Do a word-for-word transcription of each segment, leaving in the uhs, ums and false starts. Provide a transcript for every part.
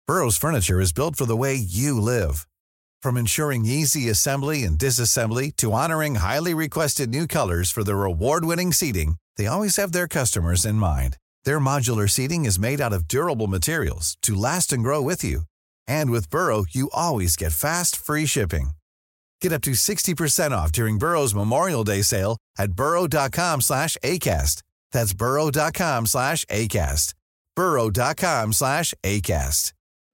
Burrow's furniture is built for the way you live. From ensuring easy assembly and disassembly to honoring highly requested new colors for their award-winning seating, they always have their customers in mind. Their modular seating is made out of durable materials to last and grow with you. And with Burrow, you always get fast, free shipping. Get up to sixty percent off during Burrow's Memorial Day sale at burrow.com slash ACAST. That's burrow.com slash ACAST. burrow.com slash ACAST.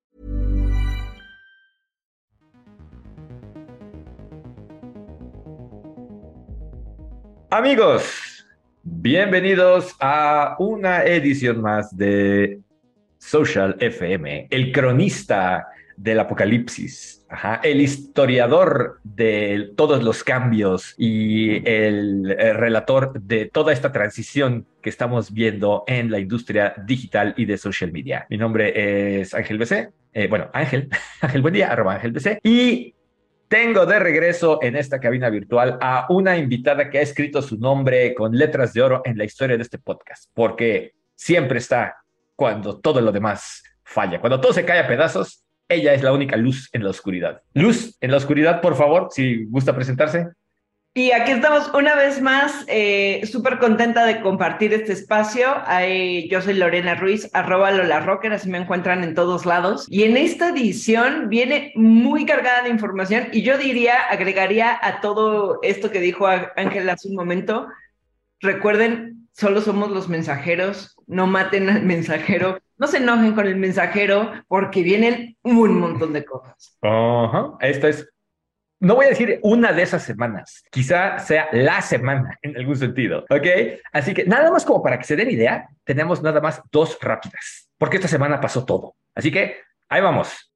Amigos, bienvenidos a una edición más de Social F M, el cronista del apocalipsis, ajá, el historiador de todos los cambios y el, el relator de toda esta transición que estamos viendo en la industria digital y de social media. Mi nombre es Ángel B C, eh, bueno, Ángel, Ángel Buen Día, arroba Ángel B C, y tengo de regreso en esta cabina virtual a una invitada que ha escrito su nombre con letras de oro en la historia de este podcast, porque siempre está cuando todo lo demás falla, cuando todo se cae a pedazos. Ella es la única luz en la oscuridad. Luz en la oscuridad, por favor, si gusta presentarse. Y aquí estamos una vez más, eh, súper contenta de compartir este espacio. Eh, yo soy Lorena Ruiz, arroba Lola Rocker, así me encuentran en todos lados. Y en esta edición viene muy cargada de información y yo diría, agregaría a todo esto que dijo Ángel hace un momento, recuerden, solo somos los mensajeros, no maten al mensajero, no se enojen con el mensajero porque vienen un montón de cosas. Ajá, uh-huh. Esta es... No voy a decir una de esas semanas, quizá sea la semana en algún sentido, ¿ok? Así que nada más como para que se den idea, tenemos nada más dos rápidas, porque esta semana pasó todo. Así que ahí vamos.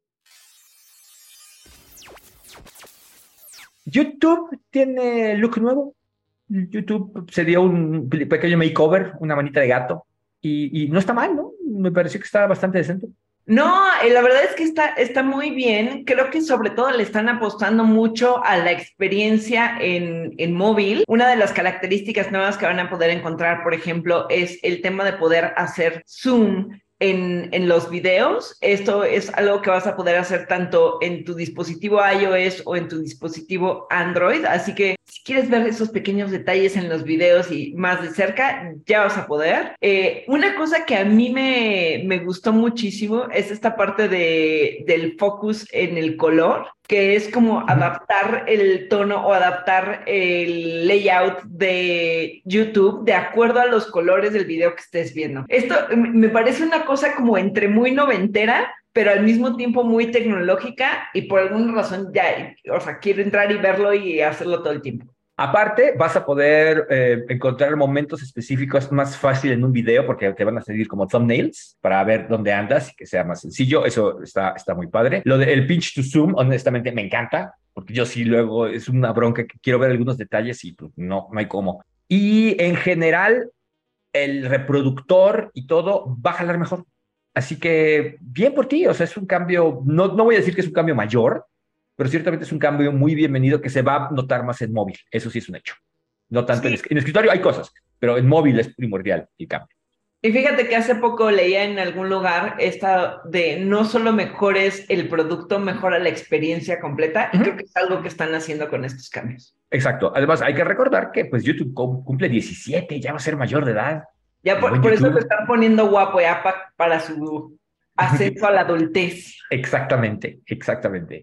YouTube tiene look nuevo. YouTube se dio un pequeño makeover, una manita de gato, y, y no está mal, ¿no? Me pareció que estaba bastante decente. No, eh, la verdad es que está, está muy bien. Creo que sobre todo le están apostando mucho a la experiencia en, en móvil. Una de las características nuevas que van a poder encontrar, por ejemplo, es el tema de poder hacer zoom en, en los videos. Esto es algo que vas a poder hacer tanto en tu dispositivo iOS o en tu dispositivo Android. Así que si quieres ver esos pequeños detalles en los videos y más de cerca, ya vas a poder. Eh, una cosa que a mí me, me gustó muchísimo es esta parte de, del focus en el color, que es como adaptar el tono o adaptar el layout de YouTube de acuerdo a los colores del video que estés viendo. Esto me parece una cosa como entre muy noventera, pero al mismo tiempo muy tecnológica y por alguna razón ya, o sea, quiero entrar y verlo y hacerlo todo el tiempo. Aparte, vas a poder eh, encontrar momentos específicos más fácil en un video porque te van a salir como thumbnails para ver dónde andas y que sea más sencillo. Eso está, está muy padre. Lo del pinch to zoom, honestamente, me encanta porque yo sí luego es una bronca que quiero ver algunos detalles y pues, no, no hay cómo. Y en general, el reproductor y todo va a jalar mejor. Así que bien por ti. O sea, es un cambio, no, no voy a decir que es un cambio mayor, pero ciertamente es un cambio muy bienvenido que se va a notar más en móvil. Eso sí es un hecho. No tanto sí. en, en escritorio hay cosas, pero en móvil es primordial el cambio. Y fíjate que hace poco leía en algún lugar esta de no solo mejores el producto, mejora la experiencia completa, y uh-huh. creo que es algo que están haciendo con estos cambios. Exacto. Además, hay que recordar que pues YouTube cumple diecisiete, ya va a ser mayor de edad. Ya por, por eso te están poniendo guapo ya pa, para su ascenso a la adultez. Exactamente, exactamente.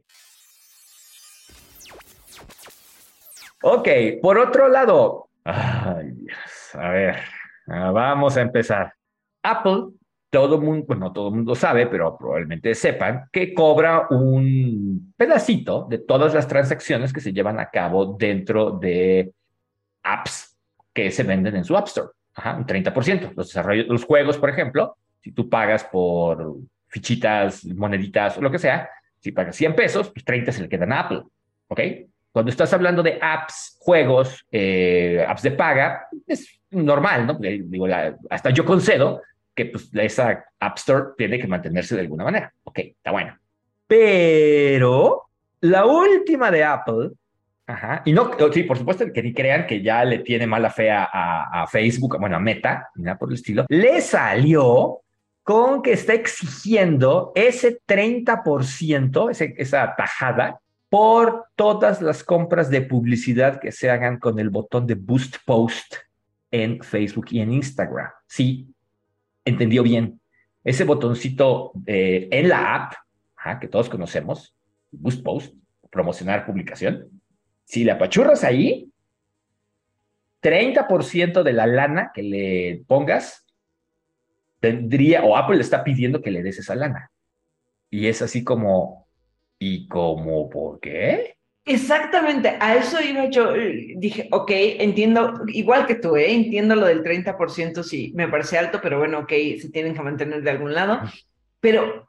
Ok, por otro lado, ay Dios, a ver, vamos a empezar. Apple, todo mundo, bueno, todo el mundo sabe, pero probablemente sepan que cobra un pedacito de todas las transacciones que se llevan a cabo dentro de apps que se venden en su App Store. Ajá, un treinta por ciento. Los desarrollos, los juegos, por ejemplo, si tú pagas por fichitas, moneditas o lo que sea, si pagas cien pesos, pues treinta se le quedan a Apple, ¿ok? Cuando estás hablando de apps, juegos, eh, apps de paga, es normal, ¿no? Digo, la, hasta yo concedo que pues, esa App Store tiene que mantenerse de alguna manera. Ok, está bueno. Pero la última de Apple, ajá, y no, sí, por supuesto que ni crean que ya le tiene mala fe a, a, a Facebook, bueno, a Meta, nada por el estilo, le salió con que está exigiendo ese treinta por ciento, ese, esa tajada, por todas las compras de publicidad que se hagan con el botón de Boost Post en Facebook y en Instagram. Sí, entendió bien. Ese botoncito eh, en la app, ajá, que todos conocemos, Boost Post, promocionar publicación, si le apachurras ahí, treinta por ciento de la lana que le pongas, tendría, o Apple le está pidiendo que le des esa lana. Y es así como, ¿y como por qué? Exactamente, a eso iba yo, eh, dije, ok, entiendo, igual que tú, ¿eh? Entiendo lo del treinta por ciento, sí, me parece alto, pero bueno, ok, se tienen que mantener de algún lado, pero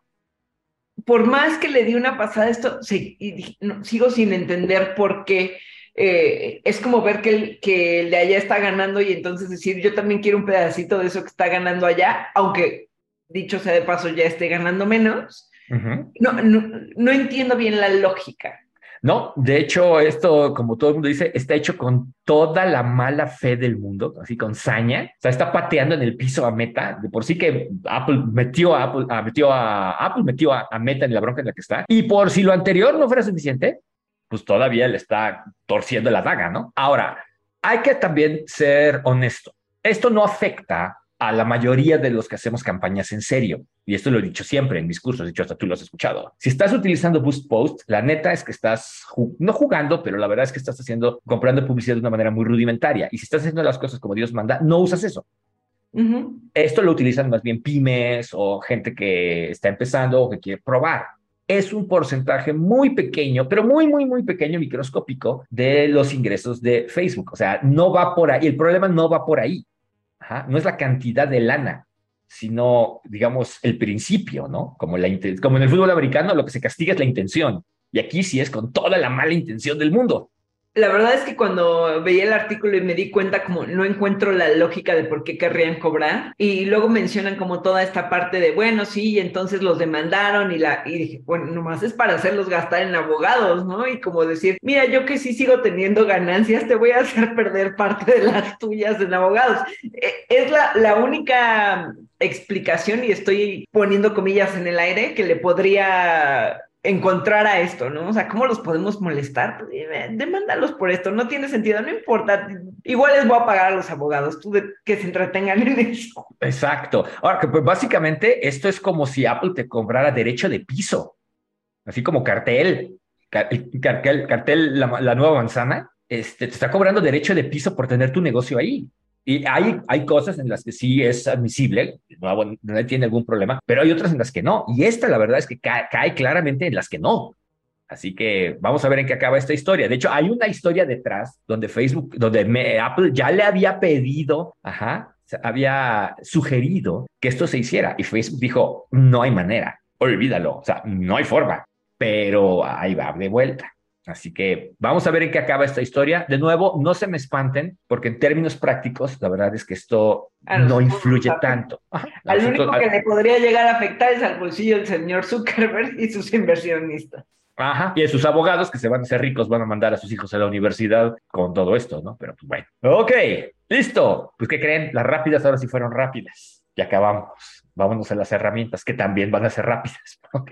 por más que le di una pasada a esto, sí, y dije, no, sigo sin entender por qué. Eh, es como ver que el, que el de allá está ganando y entonces decir, yo también quiero un pedacito de eso que está ganando allá, aunque dicho sea de paso ya esté ganando menos. Uh-huh. No, no, no entiendo bien la lógica. No, de hecho, esto, como todo el mundo dice, está hecho con toda la mala fe del mundo, así con saña. O sea, está pateando en el piso a Meta. De por sí que Apple metió a Apple, a, metió a Apple, metió a, a Meta en la bronca en la que está. Y por si lo anterior no fuera suficiente, pues todavía le está torciendo la daga, ¿no? Ahora, hay que también ser honesto. Esto no afecta a la mayoría de los que hacemos campañas en serio. Y esto lo he dicho siempre en mis cursos, de hecho hasta tú lo has escuchado. Si estás utilizando Boost Post, la neta es que estás, ju- no jugando, pero la verdad es que estás haciendo, comprando publicidad de una manera muy rudimentaria. Y si estás haciendo las cosas como Dios manda, no usas eso. Uh-huh. Esto lo utilizan más bien pymes o gente que está empezando o que quiere probar. Es un porcentaje muy pequeño, pero muy, muy, muy pequeño, microscópico, de los ingresos de Facebook. O sea, no va por ahí. El problema no va por ahí. Ajá, no es la cantidad de lana, sino, digamos, el principio, ¿no? Como, la como en el fútbol americano, lo que se castiga es la intención. Y aquí sí es con toda la mala intención del mundo. La verdad es que cuando veía el artículo y me di cuenta como no encuentro la lógica de por qué querrían cobrar y luego mencionan como toda esta parte de bueno, sí, y entonces los demandaron y, la, y dije, bueno, nomás es para hacerlos gastar en abogados, ¿no? Y como decir, mira, yo que sí sigo teniendo ganancias, te voy a hacer perder parte de las tuyas en abogados. Es la, la única explicación, y estoy poniendo comillas en el aire, que le podría encontrar a esto, ¿no? O sea, ¿cómo los podemos molestar? Pues, eh, demándalos por esto, no tiene sentido, no importa, igual les voy a pagar a los abogados, tú de, que se entretengan en eso. Exacto. Ahora, que pues básicamente esto es como si Apple te cobrara derecho de piso, así como cartel, car el cartel, cartel la, la nueva manzana, este, te está cobrando derecho de piso por tener tu negocio ahí. Y hay, hay cosas en las que sí es admisible, no, no tiene algún problema, pero hay otras en las que no. Y esta, la verdad, es que cae, cae claramente en las que no. Así que vamos a ver en qué acaba esta historia. De hecho, hay una historia detrás donde Facebook, donde me, Apple ya le había pedido, ajá, había sugerido que esto se hiciera. Y Facebook dijo, no hay manera, olvídalo, o sea, no hay forma. Pero ahí va de vuelta. Así que vamos a ver en qué acaba esta historia. De nuevo, no se me espanten, porque en términos prácticos, la verdad es que esto no influye tanto. Ajá, al nosotros, único que a, le podría llegar a afectar es al bolsillo del señor Zuckerberg y sus inversionistas. Ajá, y a sus abogados que se van a hacer ricos van a mandar a sus hijos a la universidad con todo esto, ¿no? Pero pues bueno. Ok, listo. Pues ¿qué creen? Las rápidas ahora sí fueron rápidas. Ya acabamos. Vámonos a las herramientas que también van a ser rápidas. Ok.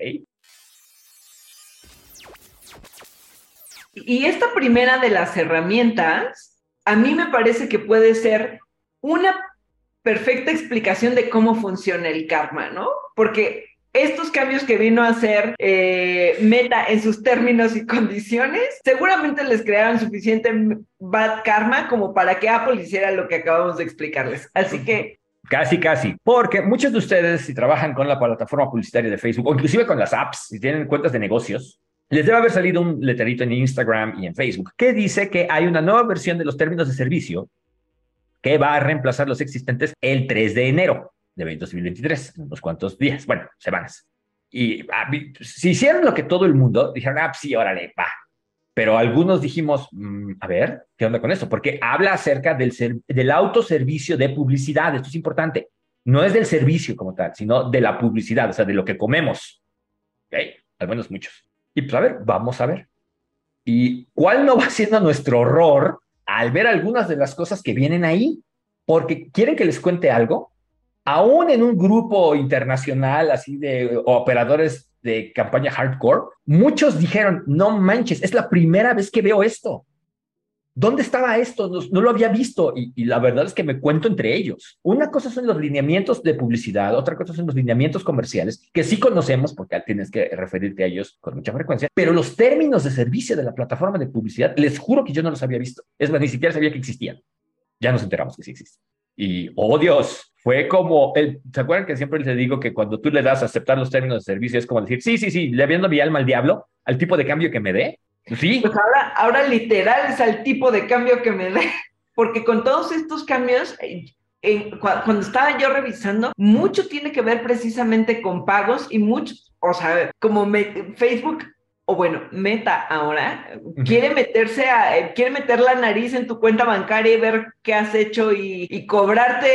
Y esta primera de las herramientas, a mí me parece que puede ser una perfecta explicación de cómo funciona el karma, ¿no? Porque estos cambios que vino a hacer eh, Meta en sus términos y condiciones, seguramente les crearon suficiente bad karma como para que Apple hiciera lo que acabamos de explicarles. Así que... Casi, casi. Porque muchos de ustedes, si trabajan con la plataforma publicitaria de Facebook, o inclusive con las apps, si tienen cuentas de negocios, les debe haber salido un letrerito en Instagram y en Facebook que dice que hay una nueva versión de los términos de servicio que va a reemplazar los existentes el tres de enero de dos mil veintitrés, en unos cuantos días, bueno, semanas. Y ah, si hicieron lo que todo el mundo, dijeron, ah, sí, órale, va. Pero algunos dijimos, mmm, a ver, ¿qué onda con esto? Porque habla acerca del, ser, del autoservicio de publicidad, esto es importante. No es del servicio como tal, sino de la publicidad, o sea, de lo que comemos. ¿Ok? Al menos muchos. Y pues a ver, vamos a ver. ¿Y cuál no va siendo nuestro horror al ver algunas de las cosas que vienen ahí? Porque quieren que les cuente algo. Aún en un grupo internacional así de operadores de campaña hardcore, muchos dijeron, no manches, es la primera vez que veo esto. ¿Dónde estaba esto? No, no lo había visto. Y, y la verdad es que me cuento entre ellos. Una cosa son los lineamientos de publicidad, otra cosa son los lineamientos comerciales, que sí conocemos porque tienes que referirte a ellos con mucha frecuencia, pero los términos de servicio de la plataforma de publicidad, les juro que yo no los había visto. Es más, ni siquiera sabía que existían. Ya nos enteramos que sí existen. Y, oh Dios, fue como, el, ¿se acuerdan que siempre les digo que cuando tú le das a aceptar los términos de servicio es como decir, sí, sí, sí, le viendo mi alma al diablo, al tipo de cambio que me dé? Sí. Pues ahora, ahora literal es al tipo de cambio que me dé, porque con todos estos cambios, eh, eh, cu cuando estaba yo revisando, mucho tiene que ver precisamente con pagos y mucho, o sea, como me, Facebook, o bueno, Meta ahora, uh-huh. quiere meterse a, eh, quiere meter la nariz en tu cuenta bancaria y ver qué has hecho y, y cobrarte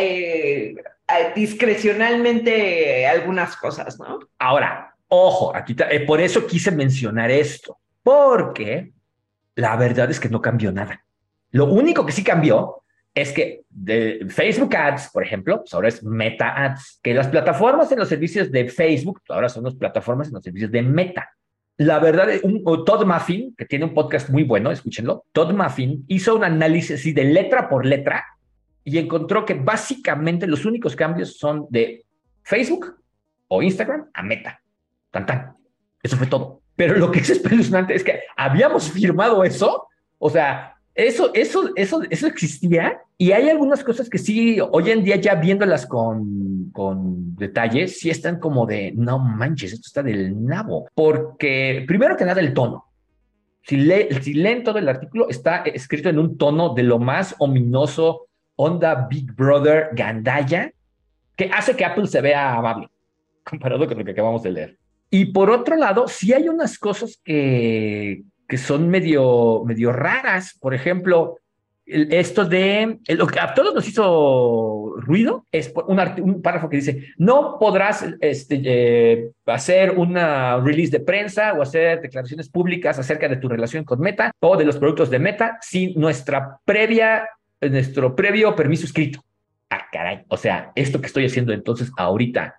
eh, eh, discrecionalmente algunas cosas, ¿no? Ahora, ojo, aquí eh, por eso quise mencionar esto. Porque la verdad es que no cambió nada. Lo único que sí cambió es que de Facebook Ads, por ejemplo, pues ahora es Meta Ads, que las plataformas en los servicios de Facebook ahora son las plataformas en los servicios de Meta. La verdad, un, Todd Muffin, que tiene un podcast muy bueno, escúchenlo, Todd Muffin hizo un análisis así de letra por letra y encontró que básicamente los únicos cambios son de Facebook o Instagram a Meta. Tan, tan. Eso fue todo. Pero lo que es espeluznante es que habíamos firmado eso, o sea, eso, eso, eso, eso existía, y hay algunas cosas que sí, hoy en día ya viéndolas con, con detalles, sí están como de, no manches, esto está del nabo, porque primero que nada el tono. Si, lee, si leen todo el artículo, está escrito en un tono de lo más ominoso, onda Big Brother gandalla, que hace que Apple se vea amable, comparado con lo que acabamos de leer. Y por otro lado, sí hay unas cosas que, que son medio, medio raras. Por ejemplo, el, esto de, el, lo que a todos nos hizo ruido es un, un párrafo que dice, no podrás este, eh, hacer una release de prensa o hacer declaraciones públicas acerca de tu relación con Meta o de los productos de Meta sin nuestra previa, nuestro previo permiso escrito. Ah, caray. O sea, esto que estoy haciendo entonces ahorita,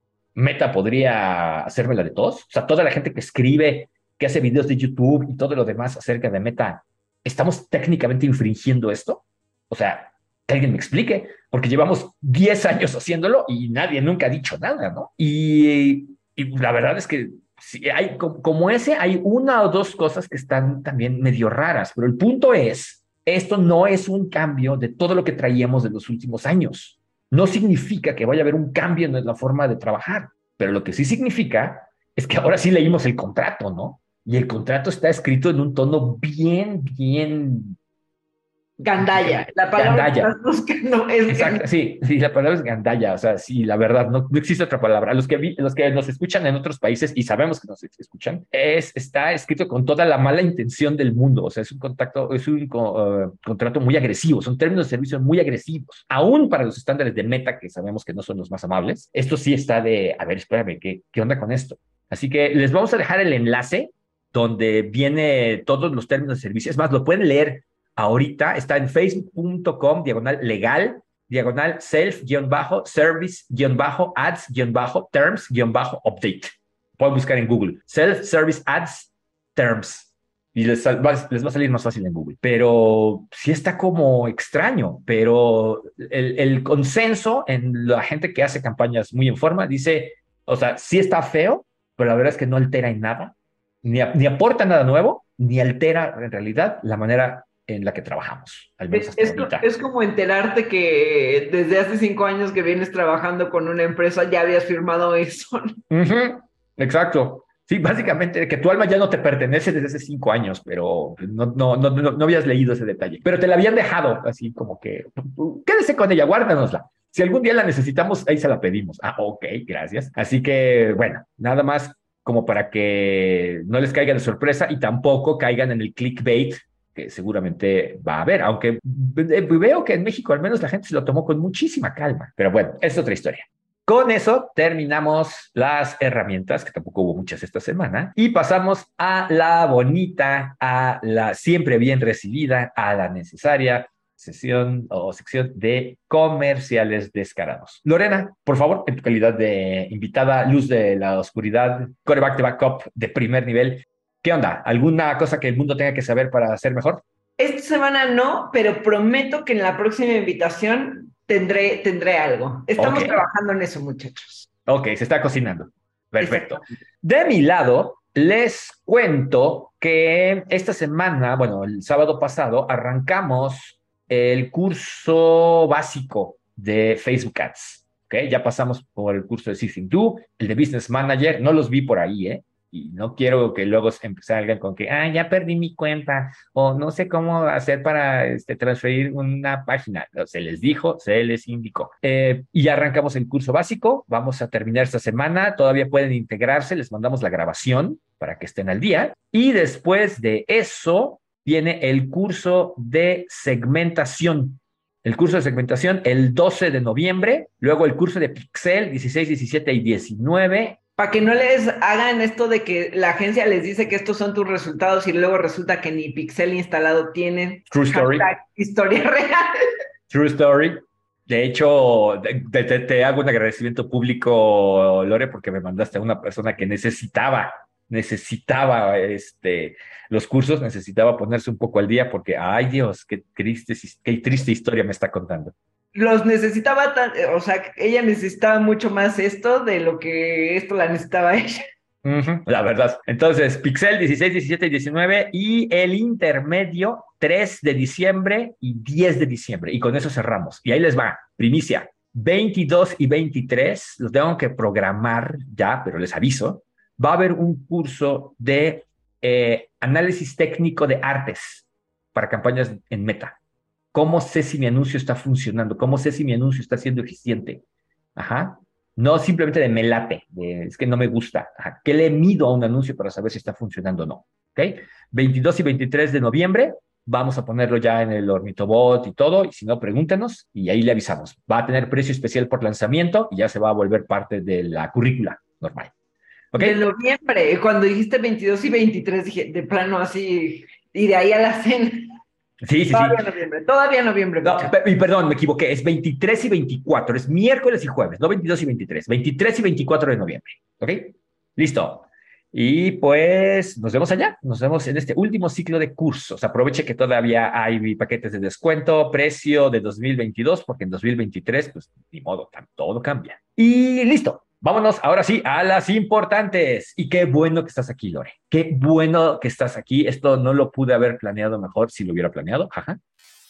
Meta podría hacérmela de todos. O sea, toda la gente que escribe, que hace videos de YouTube y todo lo demás acerca de Meta, ¿estamos técnicamente infringiendo esto? O sea, que alguien me explique, porque llevamos diez años haciéndolo y nadie nunca ha dicho nada, ¿no? Y, y la verdad es que si hay, como ese, hay una o dos cosas que están también medio raras, pero el punto es, esto no es un cambio de todo lo que traíamos de los últimos años. No significa que vaya a haber un cambio en la forma de trabajar, pero lo que sí significa es que ahora sí leímos el contrato, ¿no? Y el contrato está escrito en un tono bien, bien... Gandalla, la palabra gandalla. que estás buscando es Exacto, sí, sí, la palabra es gandalla, o sea, sí, la verdad, no, no existe otra palabra. Los que, vi, los que nos escuchan en otros países, y sabemos que nos escuchan, es, está escrito con toda la mala intención del mundo, o sea, es un, contacto, es un uh, contrato muy agresivo, son términos de servicio muy agresivos, aún para los estándares de Meta, que sabemos que no son los más amables. Esto sí está de, a ver, espérame, ¿qué, qué onda con esto? Así que les vamos a dejar el enlace donde viene todos los términos de servicio, es más, lo pueden leer ahorita, está en facebook punto com, diagonal legal, diagonal self-ads-terms-update. Pueden buscar en Google, self-service ads terms, y les, va, les va a salir más fácil en Google. Pero sí está como extraño, pero el, el consenso en la gente que hace campañas muy en forma dice, o sea, sí está feo, pero la verdad es que no altera en nada, ni, ni aporta nada nuevo, ni altera en realidad la manera en la que trabajamos, al menos hasta es, ahorita. Es como enterarte que desde hace cinco años que vienes trabajando con una empresa ya habías firmado eso. Uh-huh. Exacto. Sí, básicamente que tu alma ya no te pertenece desde hace cinco años, pero no, no, no, no, no habías leído ese detalle. Pero te la habían dejado así como que, quédese con ella, guárdanosla. Si algún día la necesitamos, ahí se la pedimos. Ah, ok, gracias. Así que, bueno, nada más como para que no les caiga de sorpresa y tampoco caigan en el clickbait que seguramente va a haber, aunque veo que en México al menos la gente se lo tomó con muchísima calma. Pero bueno, es otra historia. Con eso terminamos las herramientas, que tampoco hubo muchas esta semana, y pasamos a la bonita, a la siempre bien recibida, a la necesaria, sesión o sección de comerciales descarados. Lorena, por favor, en tu calidad de invitada, luz de la oscuridad, quarterback de backup de primer nivel, ¿qué onda? ¿Alguna cosa que el mundo tenga que saber para ser mejor? Esta semana no, pero prometo que en la próxima invitación tendré, tendré algo. Estamos okay. trabajando en eso, muchachos. Ok, se está cocinando. Perfecto. De mi lado, les cuento que esta semana, bueno, el sábado pasado, arrancamos el curso básico de Facebook Ads. ¿Okay? Ya pasamos por el curso de Sifting Do, el de Business Manager, no los vi por ahí, ¿eh? Y no quiero que luego salgan con que, ah, ya perdí mi cuenta, o no sé cómo hacer para este, transferir una página. Se les dijo, se les indicó. Eh, y ya arrancamos el curso básico, vamos a terminar esta semana, todavía pueden integrarse, les mandamos la grabación para que estén al día. Y después de eso viene el curso de segmentación. El curso de segmentación el doce de noviembre, luego el curso de Pixel dieciséis, diecisiete y diecinueve. Para que no les hagan esto de que la agencia les dice que estos son tus resultados y luego resulta que ni Pixel instalado tienen. True story. Historia real. True story. De hecho, te, te, te hago un agradecimiento público, Lore, porque me mandaste a una persona que necesitaba, necesitaba este, los cursos, necesitaba ponerse un poco al día porque, ay Dios, qué triste, qué triste historia me está contando. Los necesitaba, tan, o sea, ella necesitaba mucho más esto de lo que esto la necesitaba ella. Uh-huh, la verdad. Entonces, Pixel dieciséis, diecisiete y diecinueve y el intermedio tres de diciembre y diez de diciembre. Y con eso cerramos. Y ahí les va, primicia. veintidós y veintitrés, los tengo que programar ya, pero les aviso. Va a haber un curso de eh, análisis técnico de artes para campañas en Meta. ¿Cómo sé si mi anuncio está funcionando? ¿Cómo sé si mi anuncio está siendo eficiente? Ajá. No simplemente de me late, de, es que no me gusta. Ajá. ¿Qué le mido a un anuncio para saber si está funcionando o no? ¿Ok? veintidós y veintitrés de noviembre, vamos a ponerlo ya en el Ornitobot y todo, y si no, pregúntenos, y ahí le avisamos. Va a tener precio especial por lanzamiento y ya se va a volver parte de la currícula normal. ¿Ok? De noviembre, cuando dijiste veintidós y veintitrés, dije, de plano así, y de ahí a la cena. Sí, sí, todavía sí. Noviembre, todavía noviembre. No, y perdón, me equivoqué, es veintitrés y veinticuatro, es miércoles y jueves, no veintidós y veintitrés, veintitrés y veinticuatro de noviembre, ¿ok? Listo. Y pues nos vemos allá, nos vemos en este último ciclo de cursos. Aproveche que todavía hay paquetes de descuento, precio de dos mil veintidós, porque en dos mil veintitrés, pues ni modo, todo cambia. Y listo. Vámonos ahora sí a las importantes. Y qué bueno que estás aquí, Lore. Qué bueno que estás aquí. Esto no lo pude haber planeado mejor si lo hubiera planeado. Ajá.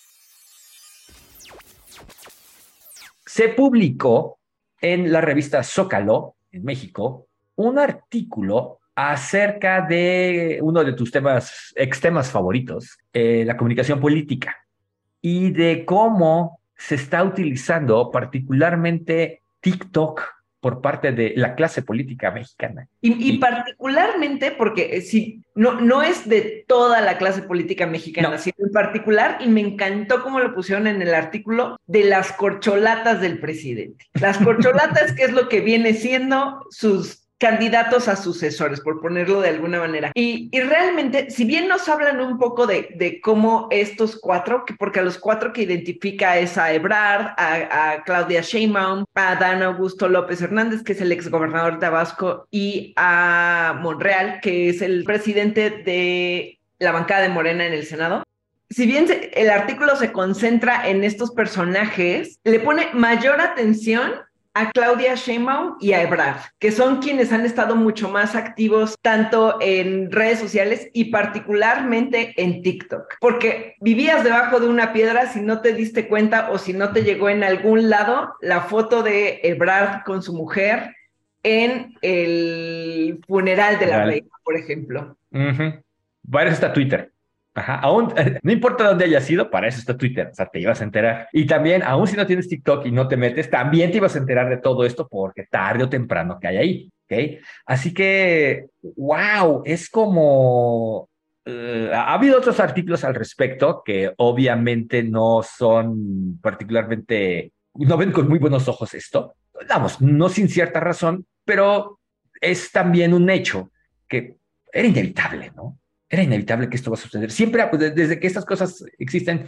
Se publicó en la revista Zócalo, en México, un artículo acerca de uno de tus temas, ex temas favoritos, eh, la comunicación política, y de cómo se está utilizando particularmente TikTok por parte de la clase política mexicana. Y, y, y particularmente porque si, no, no es de toda la clase política mexicana, no. sino en particular, y me encantó cómo lo pusieron en el artículo, de las corcholatas del presidente. Las corcholatas, que es lo que viene siendo sus candidatos a sucesores, por ponerlo de alguna manera. Y, y realmente, si bien nos hablan un poco de, de cómo estos cuatro, que porque a los cuatro que identifica es a Ebrard, a, a Claudia Sheinbaum, a Dan Augusto López Hernández, que es el exgobernador de Tabasco, y a Monreal, que es el presidente de la bancada de Morena en el Senado. Si bien se, el artículo se concentra en estos personajes, le pone mayor atención a Claudia Sheinbaum y a Ebrard, que son quienes han estado mucho más activos tanto en redes sociales y particularmente en TikTok, porque vivías debajo de una piedra si no te diste cuenta o si no te llegó en algún lado la foto de Ebrard con su mujer en el funeral de la reina, por ejemplo. Uh-huh. Para eso está Twitter. Ajá, aún, no importa dónde hayas sido, para eso está Twitter, o sea, te ibas a enterar. Y también, aún si no tienes TikTok y no te metes, también te ibas a enterar de todo esto porque tarde o temprano cae ahí, ¿ok? Así que, wow, es como... Uh, ha habido otros artículos al respecto que obviamente no son particularmente... no ven con muy buenos ojos esto. Vamos, no sin cierta razón, pero es también un hecho que era inevitable, ¿no? Era inevitable que esto va a suceder. Siempre, desde que estas cosas existen,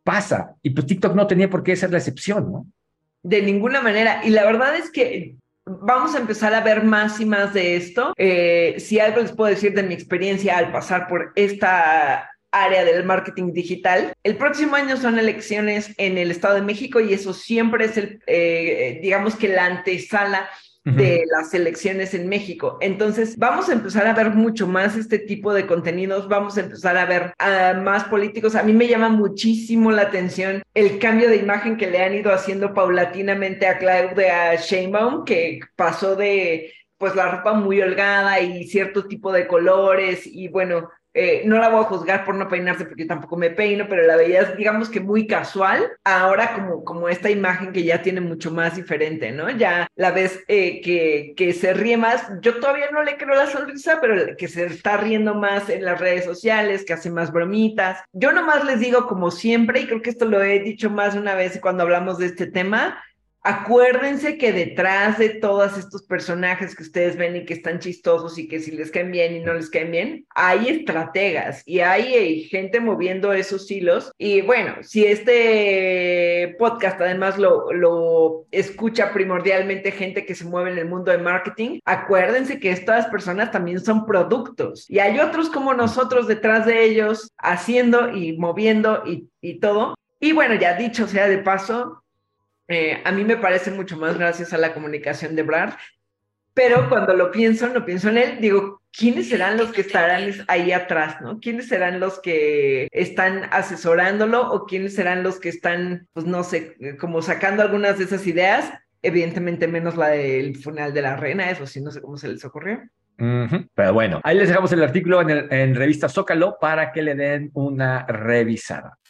pasa. Y pues TikTok no tenía por qué ser la excepción, ¿no? De ninguna manera. Y la verdad es que vamos a empezar a ver más y más de esto. Eh, si algo les puedo decir de mi experiencia al pasar por esta área del marketing digital, el próximo año son elecciones en el Estado de México y eso siempre es el, eh, digamos que la antesala de las elecciones en México. Entonces, vamos a empezar a ver mucho más este tipo de contenidos, vamos a empezar a ver uh, más políticos. A mí me llama muchísimo la atención el cambio de imagen que le han ido haciendo paulatinamente a Claudia Sheinbaum, que pasó de pues la ropa muy holgada y cierto tipo de colores y bueno, eh, no la voy a juzgar por no peinarse porque yo tampoco me peino, pero la veías digamos que muy casual, ahora como, como esta imagen que ya tiene mucho más diferente, ¿no? Ya la ves eh, que, que se ríe más, yo todavía no le creo la sonrisa, pero que se está riendo más en las redes sociales, que hace más bromitas. Yo nomás les digo como siempre, y creo que esto lo he dicho más de una vez cuando hablamos de este tema, acuérdense que detrás de todos estos personajes que ustedes ven y que están chistosos y que si les caen bien y no les caen bien, hay estrategas y hay, hay gente moviendo esos hilos. Y bueno, si este podcast además lo, lo escucha primordialmente gente que se mueve en el mundo de marketing, acuérdense que estas personas también son productos y hay otros como nosotros detrás de ellos haciendo y moviendo y, y todo. Y bueno, ya dicho sea de paso, Eh, a mí me parece mucho más gracias a la comunicación de Brad, pero cuando lo pienso, no pienso en él, digo, ¿quiénes serán los que estarán ahí atrás, no? ¿Quiénes serán los que están asesorándolo o quiénes serán los que están, pues no sé, como sacando algunas de esas ideas? Evidentemente menos la del funeral de la reina, eso sí, no sé cómo se les ocurrió. Uh-huh. Pero bueno, ahí les dejamos el artículo en, el, en Revista Zócalo para que le den una revisada.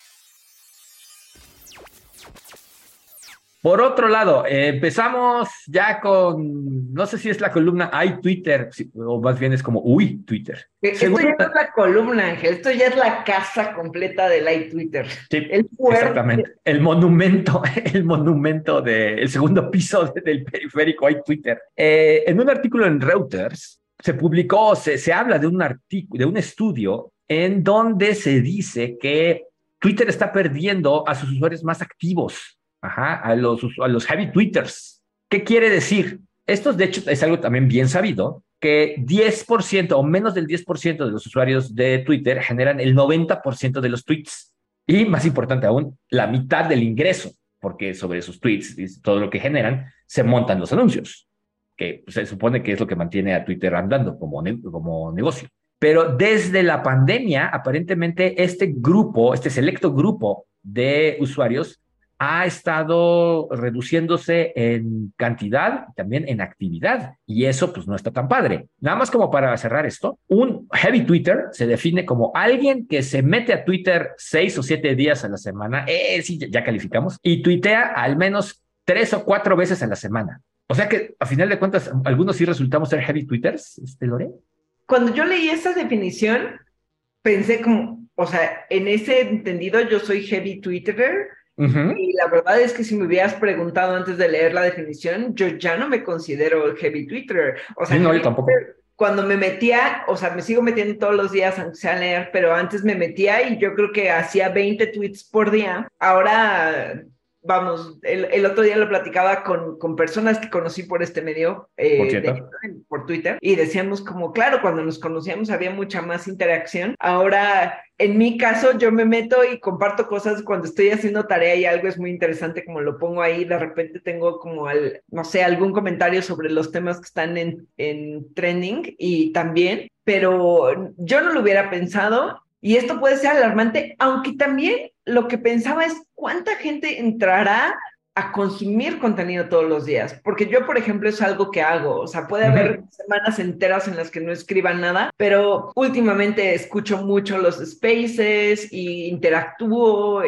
Por otro lado, eh, empezamos ya con, no sé si es la columna Ay Twitter, o más bien es como Uy Twitter. Esto Según... ya no es la columna, Ángel, esto ya es la casa completa del Ay Twitter. Sí, el exactamente. El monumento, el monumento del de, segundo piso de, del periférico Ay Twitter. Eh, en un artículo en Reuters se publicó, se, se habla de un artículo, de un estudio en donde se dice que Twitter está perdiendo a sus usuarios más activos. Ajá, a los, a los heavy tweeters. ¿Qué quiere decir? Esto, de hecho, es algo también bien sabido, que diez por ciento o menos del diez por ciento de los usuarios de Twitter generan el noventa por ciento de los tweets. Y, más importante aún, la mitad del ingreso, porque sobre esos tweets y todo lo que generan, se montan los anuncios, que se supone que es lo que mantiene a Twitter andando como, ne- como negocio. Pero desde la pandemia, aparentemente, este grupo, este selecto grupo de usuarios ha estado reduciéndose en cantidad y también en actividad. Y eso pues no está tan padre. Nada más como para cerrar esto, un heavy Twitter se define como alguien que se mete a Twitter seis o siete días a la semana, eh, sí, ya calificamos, y tuitea al menos tres o cuatro veces a la semana. O sea que a final de cuentas, algunos sí resultamos ser heavy Twitters, este, Lore. Cuando yo leí esa definición, pensé como, o sea, en ese entendido yo soy heavy Twitterer. Uh-huh. Y la verdad es que si me hubieras preguntado antes de leer la definición, yo ya no me considero heavy Twitter. O sea, sí, no, yo tampoco. Cuando me metía, o sea, me sigo metiendo todos los días, aunque sea a leer, pero antes me metía y yo creo que hacía veinte tweets por día. Ahora, vamos, el, el otro día lo platicaba con, con personas que conocí por este medio, eh, ¿Por cierto? de, por Twitter, y decíamos como, claro, cuando nos conocíamos había mucha más interacción. Ahora, en mi caso, yo me meto y comparto cosas cuando estoy haciendo tarea y algo es muy interesante, como lo pongo ahí, de repente tengo como, al, no sé, algún comentario sobre los temas que están en, en trending y también, pero yo no lo hubiera pensado y esto puede ser alarmante, aunque también lo que pensaba es cuánta gente entrará a consumir contenido todos los días, porque yo, por ejemplo, es algo que hago, o sea, puede haber uh-huh. semanas enteras en las que no escriba nada, pero últimamente escucho mucho los spaces y interactúo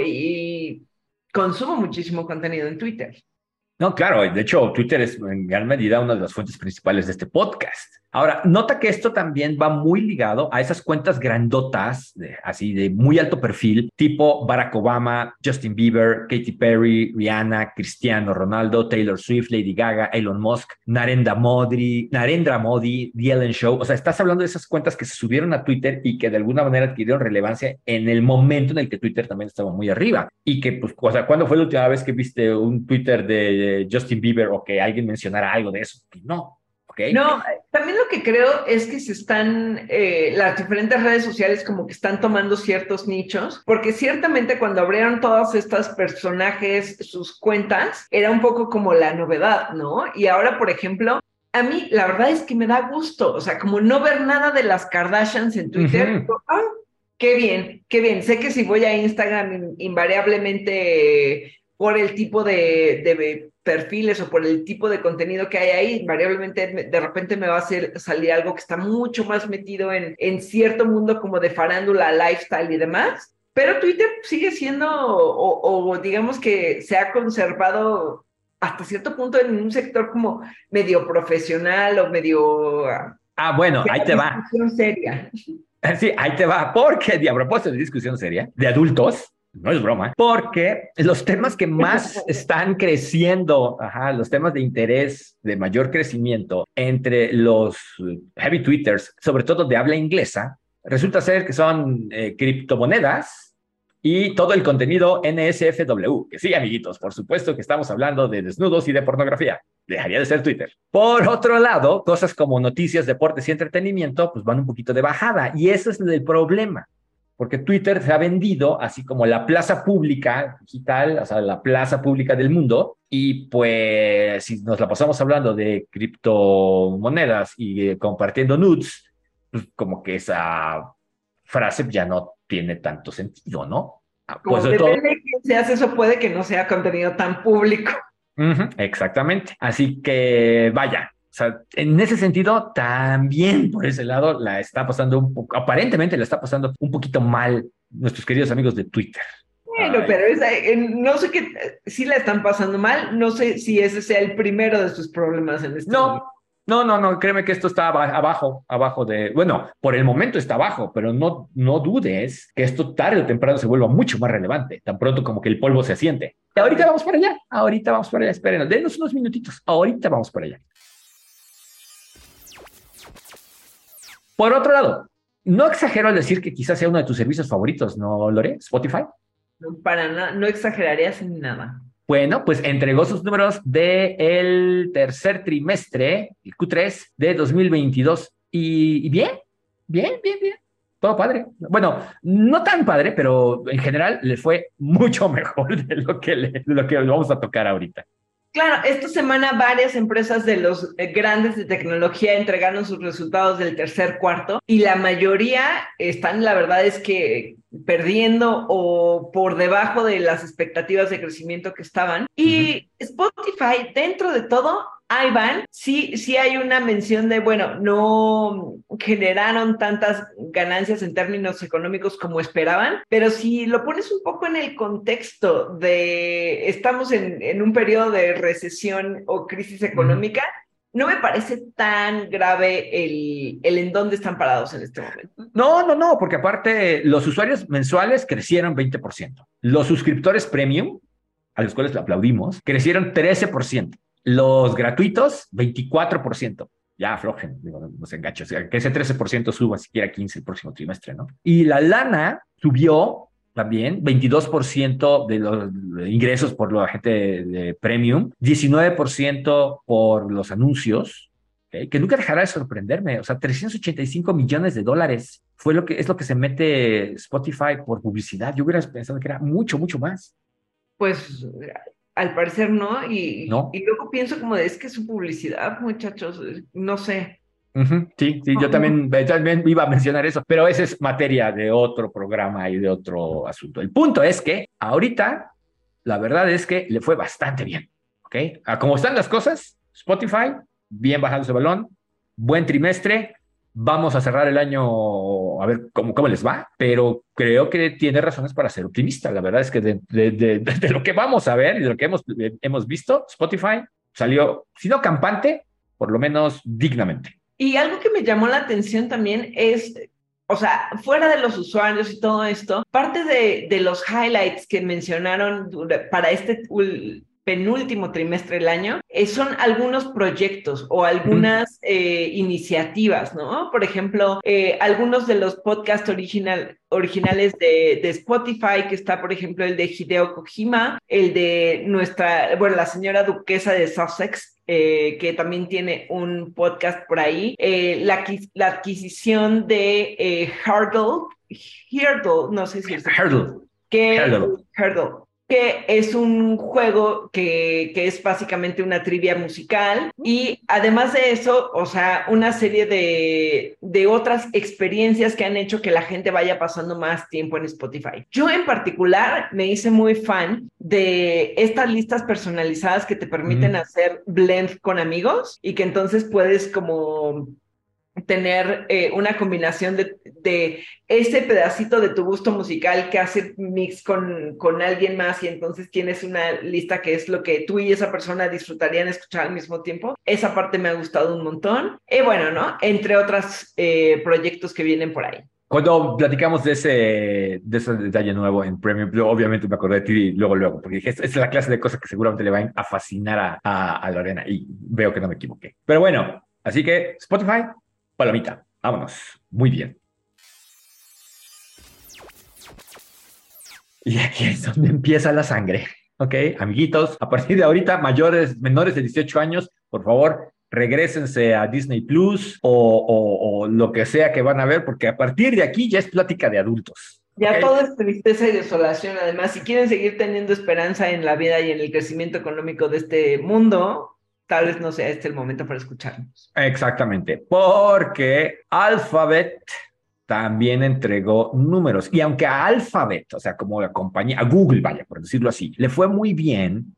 y consumo muchísimo contenido en Twitter. No, claro, de hecho, Twitter es en gran medida una de las fuentes principales de este podcast. Ahora, nota que esto también va muy ligado a esas cuentas grandotas, de, así de muy alto perfil, tipo Barack Obama, Justin Bieber, Katy Perry, Rihanna, Cristiano Ronaldo, Taylor Swift, Lady Gaga, Elon Musk, Narendra Modi, Narendra Modi, The Ellen Show. O sea, estás hablando de esas cuentas que se subieron a Twitter y que de alguna manera adquirieron relevancia en el momento en el que Twitter también estaba muy arriba. Y que, pues, o sea, ¿cuándo fue la última vez que viste un Twitter de Justin Bieber o que alguien mencionara algo de eso? Pues no. Okay. No, también lo que creo es que se están, eh, las diferentes redes sociales como que están tomando ciertos nichos, porque ciertamente cuando abrieron todos estos personajes sus cuentas, era un poco como la novedad, ¿no? Y ahora, por ejemplo, a mí la verdad es que me da gusto, o sea, como no ver nada de las Kardashians en Twitter, Uh-huh. digo, ah, qué bien, qué bien. Sé que si voy a Instagram, invariablemente por el tipo de, de perfiles o por el tipo de contenido que hay ahí, invariablemente de repente me va a hacer salir algo que está mucho más metido en, en cierto mundo como de farándula, lifestyle y demás, pero Twitter sigue siendo, o, o digamos que se ha conservado hasta cierto punto en un sector como medio profesional o medio... Ah, bueno, ahí te va. Discusión seria. Sí, ahí te va, porque a propósito de discusión seria, de adultos, no es broma, porque los temas que más están creciendo, ajá, los temas de interés, de mayor crecimiento entre los heavy twitters, sobre todo de habla inglesa, resulta ser que son eh, criptomonedas y todo el contenido N S F W, que sí, amiguitos, por supuesto que estamos hablando de desnudos y de pornografía. Dejaría de ser Twitter. Por otro lado, cosas como noticias, deportes y entretenimiento, pues van un poquito de bajada. Y ese es el problema, porque Twitter se ha vendido así como la plaza pública digital, o sea, la plaza pública del mundo. Y pues, si nos la pasamos hablando de criptomonedas y eh, compartiendo nudes, pues como que esa frase ya no tiene tanto sentido, ¿no? Como Pues de depende todo. de quién se hace, eso puede que no sea contenido tan público. Uh-huh, exactamente. Así que vaya, o sea, en ese sentido, también por ese lado la está pasando un poco, aparentemente la está pasando un poquito mal nuestros queridos amigos de Twitter. Bueno, Ay. pero esa, eh, no sé qué, si la están pasando mal, no sé si ese sea el primero de sus problemas en este momento. No, no, no, no, créeme que esto está aba- abajo, abajo de, bueno, por el momento está abajo, pero no, no dudes que esto tarde o temprano se vuelva mucho más relevante, tan pronto como que el polvo se asiente. Y ahorita vamos para allá, ahorita vamos para allá, espérenos, denos unos minutitos, ahorita vamos para allá. Por otro lado, no exagero al decir que quizás sea uno de tus servicios favoritos, ¿no, Lore? Spotify. No, para nada, no exagerarías en nada. Bueno, pues entregó sus números del tercer trimestre, el Q tres de dos mil veintidós. Y, y bien, bien, bien, bien. Todo padre. Bueno, no tan padre, pero en general le fue mucho mejor de lo que, le, de lo que vamos a tocar ahorita. Claro, esta semana varias empresas de los eh, grandes de tecnología entregaron sus resultados del tercer cuarto y la mayoría están, la verdad es que perdiendo o por debajo de las expectativas de crecimiento que estaban. Y uh-huh. Spotify, dentro de todo, ahí van. Sí, sí hay una mención de, bueno, no generaron tantas ganancias en términos económicos como esperaban, pero si lo pones un poco en el contexto de estamos en, en un periodo de recesión o crisis económica, uh-huh. no me parece tan grave el, el en dónde están parados en este momento. No, no, no, porque aparte los usuarios mensuales crecieron veinte por ciento. Los suscriptores premium, a los cuales le aplaudimos, crecieron trece por ciento. Los gratuitos, veinticuatro por ciento. Ya aflojen, digo, no se enganchen. O sea, que ese trece por ciento suba siquiera quince el próximo trimestre, ¿no? Y la lana subió también, veintidós por ciento de los ingresos por la gente de, de premium, diecinueve por ciento por los anuncios, ¿okay? Que nunca dejará de sorprenderme. O sea, trescientos ochenta y cinco millones de dólares fue lo que, es lo que se mete Spotify por publicidad. Yo hubiera pensado que era mucho, mucho más. Pues... al parecer no, y, no, y luego pienso como de, es que su publicidad, muchachos, no sé. Uh-huh, sí, sí, yo también, también iba a mencionar eso, pero esa es materia de otro programa y de otro asunto. El punto es que ahorita, la verdad es que le fue bastante bien, ¿ok? A como están las cosas, Spotify, bien bajado ese balón, buen trimestre, vamos a cerrar el año a ver cómo, cómo les va, pero creo que tiene razones para ser optimista. La verdad es que de, de, de, de lo que vamos a ver y de lo que hemos, hemos visto, Spotify salió, si no campante, por lo menos dignamente. Y algo que me llamó la atención también es, o sea, fuera de los usuarios y todo esto, parte de, de los highlights que mencionaron para este penúltimo trimestre del año, eh, son algunos proyectos o algunas eh, iniciativas, ¿no? Por ejemplo, eh, algunos de los podcasts original, originales de, de Spotify, que está, por ejemplo, el de Hideo Kojima, el de nuestra, bueno, la señora duquesa de Sussex, Eh, que también tiene un podcast por ahí, eh, la, la adquisición de eh, Hurdle, Hurdle, no sé si es Hurdle. que, Hurdle. Hurdle, que es un juego que, que es básicamente una trivia musical y además de eso, o sea, una serie de, de otras experiencias que han hecho que la gente vaya pasando más tiempo en Spotify. Yo en particular me hice muy fan de estas listas personalizadas que te permiten mm. hacer blend con amigos y que entonces puedes como tener eh, una combinación de, de ese pedacito de tu gusto musical que hace mix con, con alguien más y entonces tienes una lista que es lo que tú y esa persona disfrutarían escuchar al mismo tiempo. Esa parte me ha gustado un montón. Y bueno, ¿no? Entre otros eh, proyectos que vienen por ahí. Cuando platicamos de ese, de ese detalle nuevo en Premium, yo obviamente me acordé de ti luego, luego, porque dije, esta es la clase de cosas que seguramente le van a fascinar a, a, a Lorena y veo que no me equivoqué. Pero bueno, así que Spotify, palomita, vámonos. Muy bien. Y aquí es donde empieza la sangre, ¿ok? Amiguitos, a partir de ahorita, mayores, menores de dieciocho años, por favor, regrésense a Disney Plus o, o, o lo que sea que van a ver, porque a partir de aquí ya es plática de adultos. Ya ¿Okay? todo es tristeza y desolación. Además, si quieren seguir teniendo esperanza en la vida y en el crecimiento económico de este mundo, tal vez no sea este el momento para escucharnos. Exactamente, porque Alphabet también entregó números. Y aunque a Alphabet, o sea, como la compañía, a Google, vaya, por decirlo así, le fue muy bien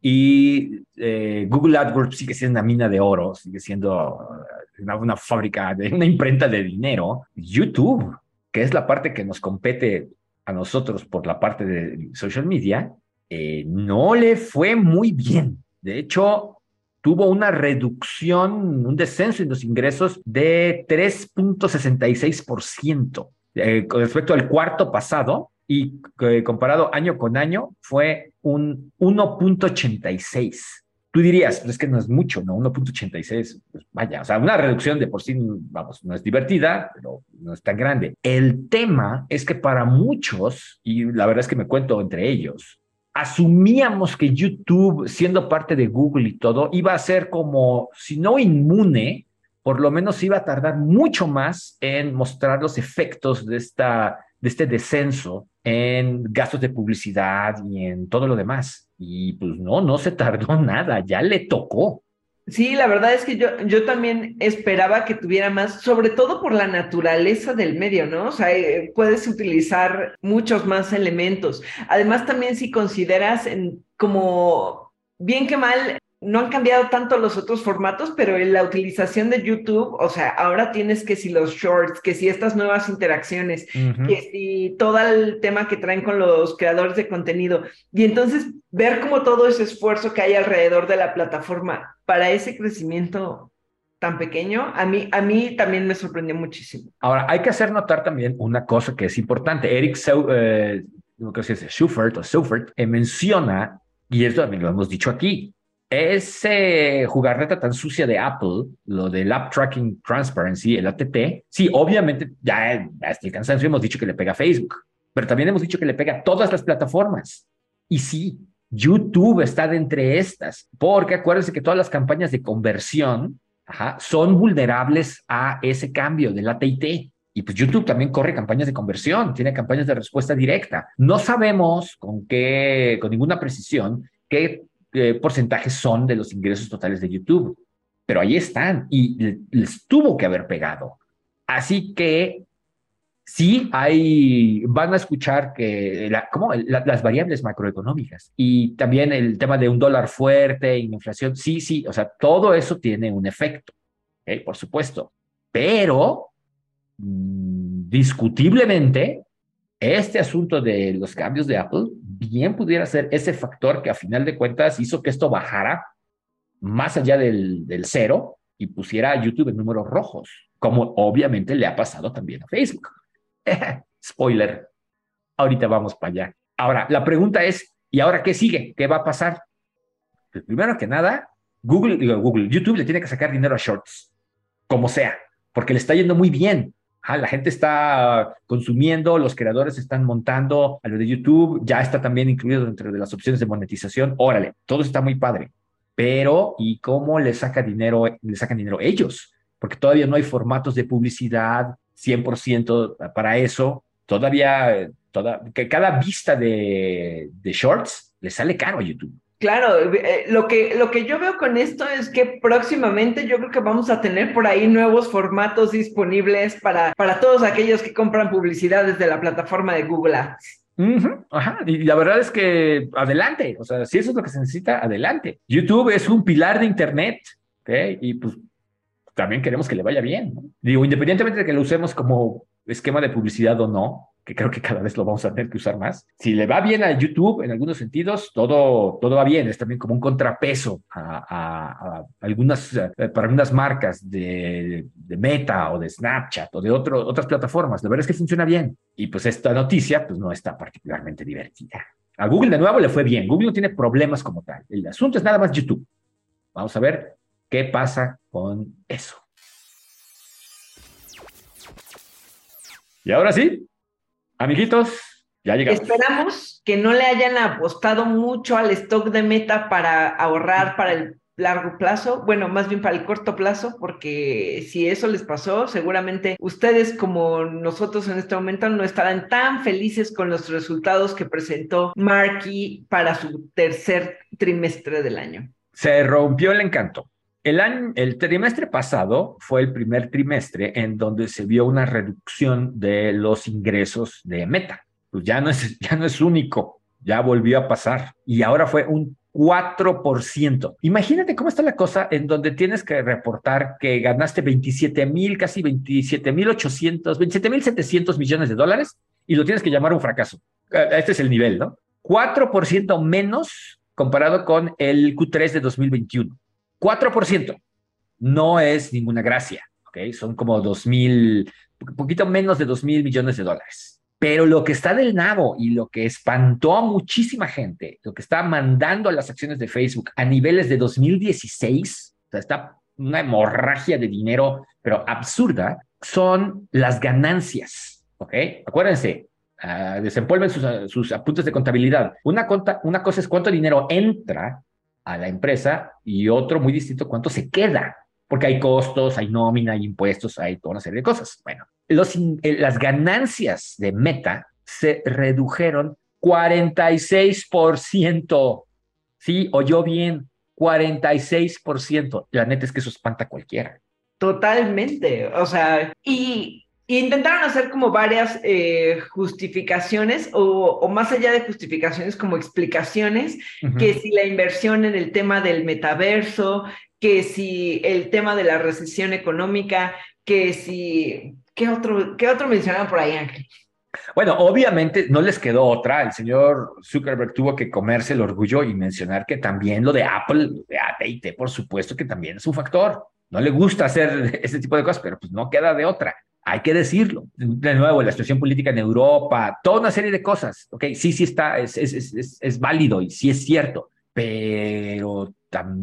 y eh, Google AdWords sigue siendo una mina de oro, sigue siendo una, una fábrica, de, una imprenta de dinero. YouTube, que es la parte que nos compete a nosotros por la parte de social media, eh, no le fue muy bien. De hecho, tuvo una reducción, un descenso en los ingresos de tres punto sesenta y seis por ciento eh, con respecto al cuarto pasado y eh, comparado año con año fue un uno punto ochenta y seis. Tú dirías, pues es que no es mucho, ¿no? uno punto ochenta y seis, pues vaya, o sea, una reducción de por sí, vamos, no es divertida, pero no es tan grande. El tema es que para muchos, y la verdad es que me cuento entre ellos, asumíamos que YouTube, siendo parte de Google y todo, iba a ser como, si no inmune, por lo menos iba a tardar mucho más en mostrar los efectos de, esta, de este descenso en gastos de publicidad y en todo lo demás. Y pues no, no se tardó nada, ya le tocó. Sí, la verdad es que yo, yo también esperaba que tuviera más, sobre todo por la naturaleza del medio, ¿no? O sea, eh, puedes utilizar muchos más elementos. Además, también si consideras en, como bien que mal, no han cambiado tanto los otros formatos, pero en la utilización de YouTube, o sea, ahora tienes que si los shorts, que si estas nuevas interacciones, uh-huh. que si todo el tema que traen con los creadores de contenido. Y entonces ver como todo ese esfuerzo que hay alrededor de la plataforma para ese crecimiento tan pequeño, a mí, a mí también me sorprendió muchísimo. Ahora, hay que hacer notar también una cosa que es importante. Eric Seu, eh, no sé si es Seufert o Seufert, eh, menciona, y esto también lo hemos dicho aquí, ese jugarreta tan sucia de Apple, lo del App Tracking Transparency, el A T T, sí, obviamente ya hasta el cansancio hemos dicho que le pega a Facebook, pero también hemos dicho que le pega a todas las plataformas. Y sí, YouTube está de entre estas, porque acuérdense que todas las campañas de conversión ajá, son vulnerables a ese cambio del A T T. Y pues YouTube también corre campañas de conversión, tiene campañas de respuesta directa. No sabemos con qué, con ninguna precisión, qué eh, porcentajes son de los ingresos totales de YouTube, pero ahí están y les tuvo que haber pegado. Así que sí, hay, van a escuchar que la, ¿cómo? La, las variables macroeconómicas y también el tema de un dólar fuerte, inflación, sí, sí, o sea, todo eso tiene un efecto, ¿okay? Por supuesto, pero mmm, discutiblemente este asunto de los cambios de Apple bien pudiera ser ese factor que a final de cuentas hizo que esto bajara más allá del, del cero y pusiera a YouTube en números rojos, como obviamente le ha pasado también a Facebook. Spoiler, ahorita vamos para allá. Ahora, la pregunta es, ¿y ahora qué sigue? ¿Qué va a pasar? Pues primero que nada, Google, digo, Google, YouTube le tiene que sacar dinero a Shorts, como sea, porque le está yendo muy bien. Ah, la gente está consumiendo, los creadores están montando a lo de YouTube, ya está también incluido dentro de las opciones de monetización. Órale, todo está muy padre. Pero, ¿y cómo le saca dinero, le sacan dinero ellos? Porque todavía no hay formatos de publicidad cien por ciento para eso. Todavía, toda, que cada vista de, de Shorts le sale caro a YouTube. Claro, eh, lo que, lo que yo veo con esto es que próximamente yo creo que vamos a tener por ahí nuevos formatos disponibles para, para todos aquellos que compran publicidad desde la plataforma de Google Ads. Uh-huh, ajá, y la verdad es que adelante, o sea, si eso es lo que se necesita, adelante. YouTube es un pilar de Internet, ¿ok? Y pues también queremos que le vaya bien, ¿no? Digo, independientemente de que lo usemos como esquema de publicidad o no, que creo que cada vez lo vamos a tener que usar más. Si le va bien a YouTube en algunos sentidos, todo, todo va bien. Es también como un contrapeso a, a, a algunas, a, para algunas marcas de, de Meta o de Snapchat o de otro, otras plataformas. La verdad es que funciona bien. Y pues esta noticia pues no está particularmente divertida. A Google de nuevo le fue bien. Google no tiene problemas como tal. El asunto es nada más YouTube. Vamos a ver qué pasa con eso. Y ahora sí, amiguitos, ya llegamos. Esperamos que no le hayan apostado mucho al stock de Meta para ahorrar para el largo plazo, bueno, más bien para el corto plazo, porque si eso les pasó, seguramente ustedes como nosotros en este momento no estarán tan felices con los resultados que presentó Marky para su tercer trimestre del año. Se rompió el encanto. El, año, el trimestre pasado fue el primer trimestre en donde se vio una reducción de los ingresos de Meta. Pues ya no es, ya no es único, ya volvió a pasar. Y ahora fue un cuatro por ciento. Imagínate cómo está la cosa en donde tienes que reportar que ganaste veintisiete mil, casi veintisiete mil ochocientos, veintisiete mil setecientos millones de dólares y lo tienes que llamar un fracaso. Este es el nivel, ¿no? cuatro por ciento menos comparado con el Q tres de dos mil veintiuno. cuatro por ciento no es ninguna gracia, ¿ok? Son como dos mil, un poquito menos de dos mil millones de dólares. Pero lo que está del nabo y lo que espantó a muchísima gente, lo que está mandando a las acciones de Facebook a niveles de dos mil dieciséis, o sea, está una hemorragia de dinero, pero absurda, son las ganancias, ¿ok? Acuérdense, uh, desempolven sus, uh, sus apuntes de contabilidad. Una, conta, una cosa es cuánto dinero entra a la empresa y otro muy distinto cuánto se queda, porque hay costos, hay nómina, hay impuestos, hay toda una serie de cosas. Bueno, los, las ganancias de Meta se redujeron cuarenta y seis por ciento. Sí, oyó bien, cuarenta y seis por ciento. La neta es que eso espanta a cualquiera. Totalmente, o sea, y... Y intentaron hacer como varias eh, justificaciones o, o más allá de justificaciones, como explicaciones, uh-huh. Que si la inversión en el tema del metaverso, que si el tema de la recesión económica, que si... ¿Qué otro, qué otro mencionaban por ahí, Ángel? Bueno, obviamente no les quedó otra. El señor Zuckerberg tuvo que comerse el orgullo y mencionar que también lo de Apple, de A T and T, por supuesto que también es un factor. No le gusta hacer ese tipo de cosas, pero pues no queda de otra. Hay que decirlo. De nuevo, la situación política en Europa, toda una serie de cosas. Ok, sí, sí está, es, es, es, es válido y sí es cierto, pero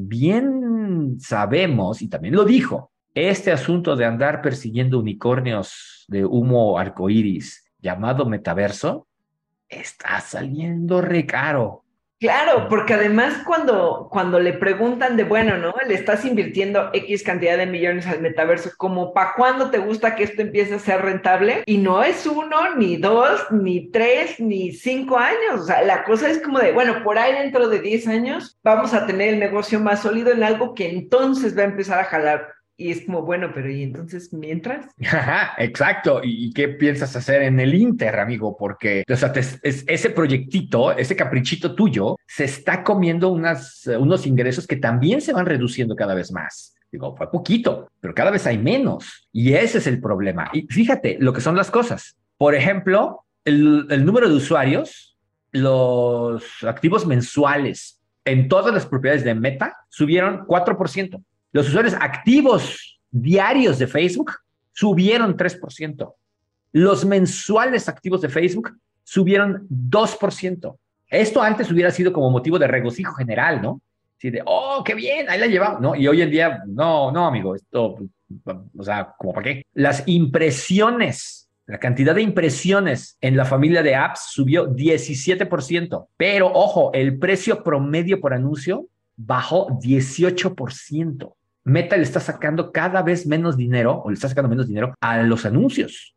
también sabemos, y también lo dijo, este asunto de andar persiguiendo unicornios de humo arcoíris llamado metaverso está saliendo re caro. Claro, porque además cuando, cuando le preguntan de, bueno, ¿no? Le estás invirtiendo X cantidad de millones al metaverso, como ¿para cuándo te gusta que esto empiece a ser rentable? Y no es uno, ni dos, ni tres, ni cinco años. O sea, la cosa es como de, bueno, por ahí dentro de diez años vamos a tener el negocio más sólido en algo que entonces va a empezar a jalar. Y es como, bueno, pero ¿y entonces mientras? Ajá, exacto. ¿Y, ¿Y qué piensas hacer en el Inter, amigo? Porque, o sea, te, es, ese proyectito, ese caprichito tuyo, se está comiendo unas, unos ingresos que también se van reduciendo cada vez más. Digo, fue poquito, pero cada vez hay menos. Y ese es el problema. Y fíjate lo que son las cosas. Por ejemplo, el, el número de usuarios, los activos mensuales en todas las propiedades de Meta subieron cuatro por ciento. Los usuarios activos diarios de Facebook subieron tres por ciento. Los mensuales activos de Facebook subieron dos por ciento. Esto antes hubiera sido como motivo de regocijo general, ¿no? Así de, oh, qué bien, ahí la llevamos, ¿no? Y hoy en día, no, no, amigo, esto, o sea, ¿como para qué? Las impresiones, la cantidad de impresiones en la familia de apps subió diecisiete por ciento, pero ojo, el precio promedio por anuncio bajó dieciocho por ciento. Meta le está sacando cada vez menos dinero, o le está sacando menos dinero a los anuncios.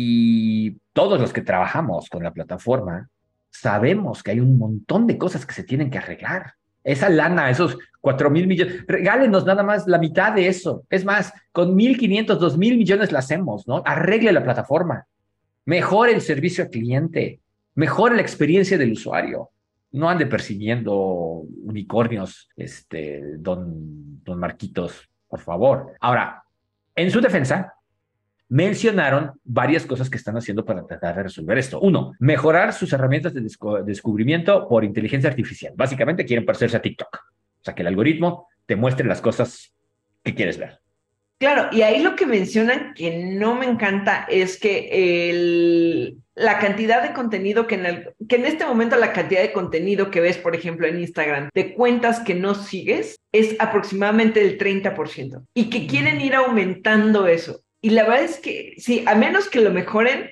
Y todos los que trabajamos con la plataforma sabemos que hay un montón de cosas que se tienen que arreglar. Esa lana, esos cuatro mil millones, regálenos nada más la mitad de eso. Es más, con mil quinientos, dos mil millones la hacemos, ¿no? Arregle la plataforma, mejore el servicio al cliente, mejore la experiencia del usuario. No ande persiguiendo unicornios, este, don, don Marquitos, por favor. Ahora, en su defensa, mencionaron varias cosas que están haciendo para tratar de resolver esto. Uno, mejorar sus herramientas de descu- descubrimiento por inteligencia artificial. Básicamente quieren parecerse a TikTok. O sea, que el algoritmo te muestre las cosas que quieres ver. Claro, y ahí lo que mencionan que no me encanta es que el, la cantidad de contenido que en, el, que en este momento la cantidad de contenido que ves, por ejemplo, en Instagram, de cuentas que no sigues, es aproximadamente el treinta por ciento. Y que quieren ir aumentando eso. Y la verdad es que sí, a menos que lo mejoren,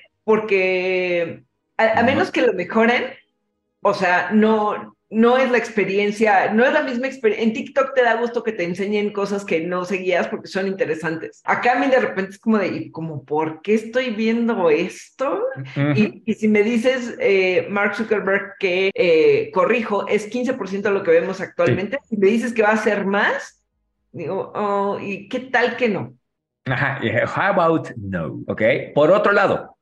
porque a, a menos que lo mejoren, o sea, no, no es la experiencia, no es la misma experiencia. En TikTok te da gusto que te enseñen cosas que no seguías porque son interesantes. Acá a mí de repente es como de, como, ¿por qué estoy viendo esto? Uh-huh. Y, y si me dices, eh, Mark Zuckerberg, que, eh, corrijo, es quince por ciento de lo que vemos actualmente, sí. Y me dices que va a ser más, digo, oh, ¿y qué tal que no? Ajá, how about no, ¿ok? Por otro lado,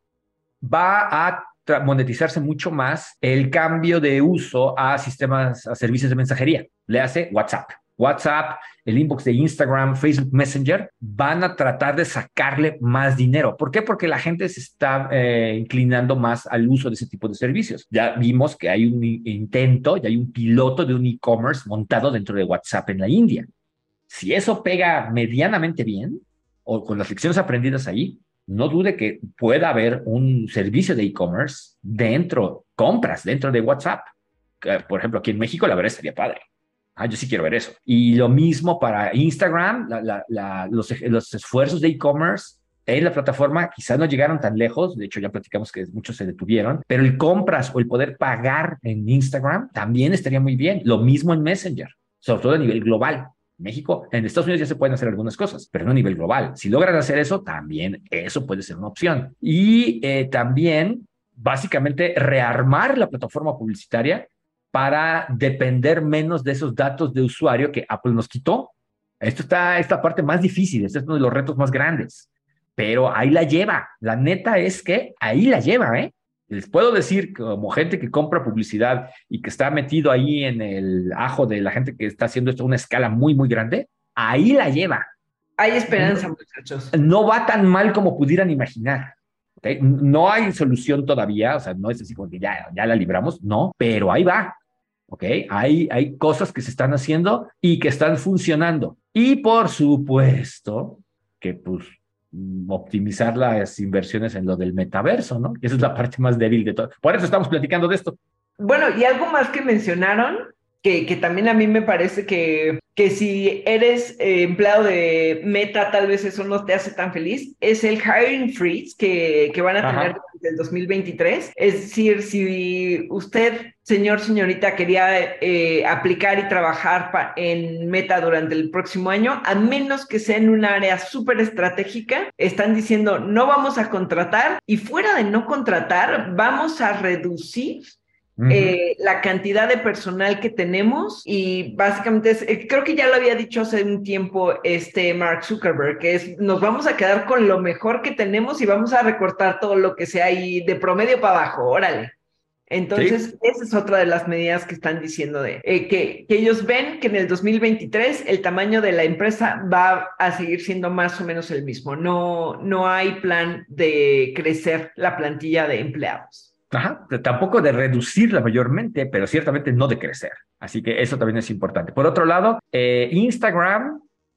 va a monetizarse mucho más el cambio de uso a sistemas, a servicios de mensajería. Le hace WhatsApp. WhatsApp, el inbox de Instagram, Facebook Messenger, van a tratar de sacarle más dinero. ¿Por qué? Porque la gente se está eh, inclinando más al uso de ese tipo de servicios. Ya vimos que hay un intento, ya hay un piloto de un e-commerce montado dentro de WhatsApp en la India. Si eso pega medianamente bien, o con las lecciones aprendidas ahí, no dude que pueda haber un servicio de e-commerce dentro, compras dentro de WhatsApp. Por ejemplo, aquí en México, la verdad sería padre. Ah, yo sí quiero ver eso. Y lo mismo para Instagram, la, la, la, los, los esfuerzos de e-commerce en la plataforma quizás no llegaron tan lejos. De hecho, ya platicamos que muchos se detuvieron, pero el compras o el poder pagar en Instagram también estaría muy bien. Lo mismo en Messenger, sobre todo a nivel global. México, en Estados Unidos ya se pueden hacer algunas cosas, pero no a nivel global. Si logran hacer eso, también eso puede ser una opción. Y eh, también, básicamente, rearmar la plataforma publicitaria para depender menos de esos datos de usuario que Apple nos quitó. Esto está, esta parte más difícil, este es uno de los retos más grandes, pero ahí la lleva. La neta es que ahí la lleva, ¿eh? Les puedo decir, como gente que compra publicidad y que está metido ahí en el ajo de la gente que está haciendo esto a una escala muy, muy grande, ahí la lleva. Hay esperanza, no, muchachos. No va tan mal como pudieran imaginar. ¿Okay? No hay solución todavía, o sea, no es así como que ya, ya la libramos, no, pero ahí va. ¿Okay? Hay, hay cosas que se están haciendo y que están funcionando. Y por supuesto que pues optimizar las inversiones en lo del metaverso, ¿no? Esa es la parte más débil de todo. Por eso estamos platicando de esto. Bueno, y algo más que mencionaron, que, que también a mí me parece que, que si eres eh, empleado de Meta, tal vez eso no te hace tan feliz, es el hiring freeze que, que van a tener Ajá. desde el dos mil veintitrés. Es decir, si usted, señor, señorita, quería eh, aplicar y trabajar pa- en Meta durante el próximo año, a menos que sea en un área súper estratégica, están diciendo no vamos a contratar, y fuera de no contratar, vamos a reducir Uh-huh. Eh, la cantidad de personal que tenemos, y básicamente es, eh, creo que ya lo había dicho hace un tiempo este Mark Zuckerberg, que es nos vamos a quedar con lo mejor que tenemos y vamos a recortar todo lo que sea ahí de promedio para abajo, órale. Entonces, ¿sí? Esa es otra de las medidas que están diciendo de eh, que, que ellos ven que en el dos mil veintitrés el tamaño de la empresa va a seguir siendo más o menos el mismo. No, no hay plan de crecer la plantilla de empleados. Ajá, tampoco de reducirla mayormente, pero ciertamente no de crecer. Así que eso también es importante. Por otro lado, eh, Instagram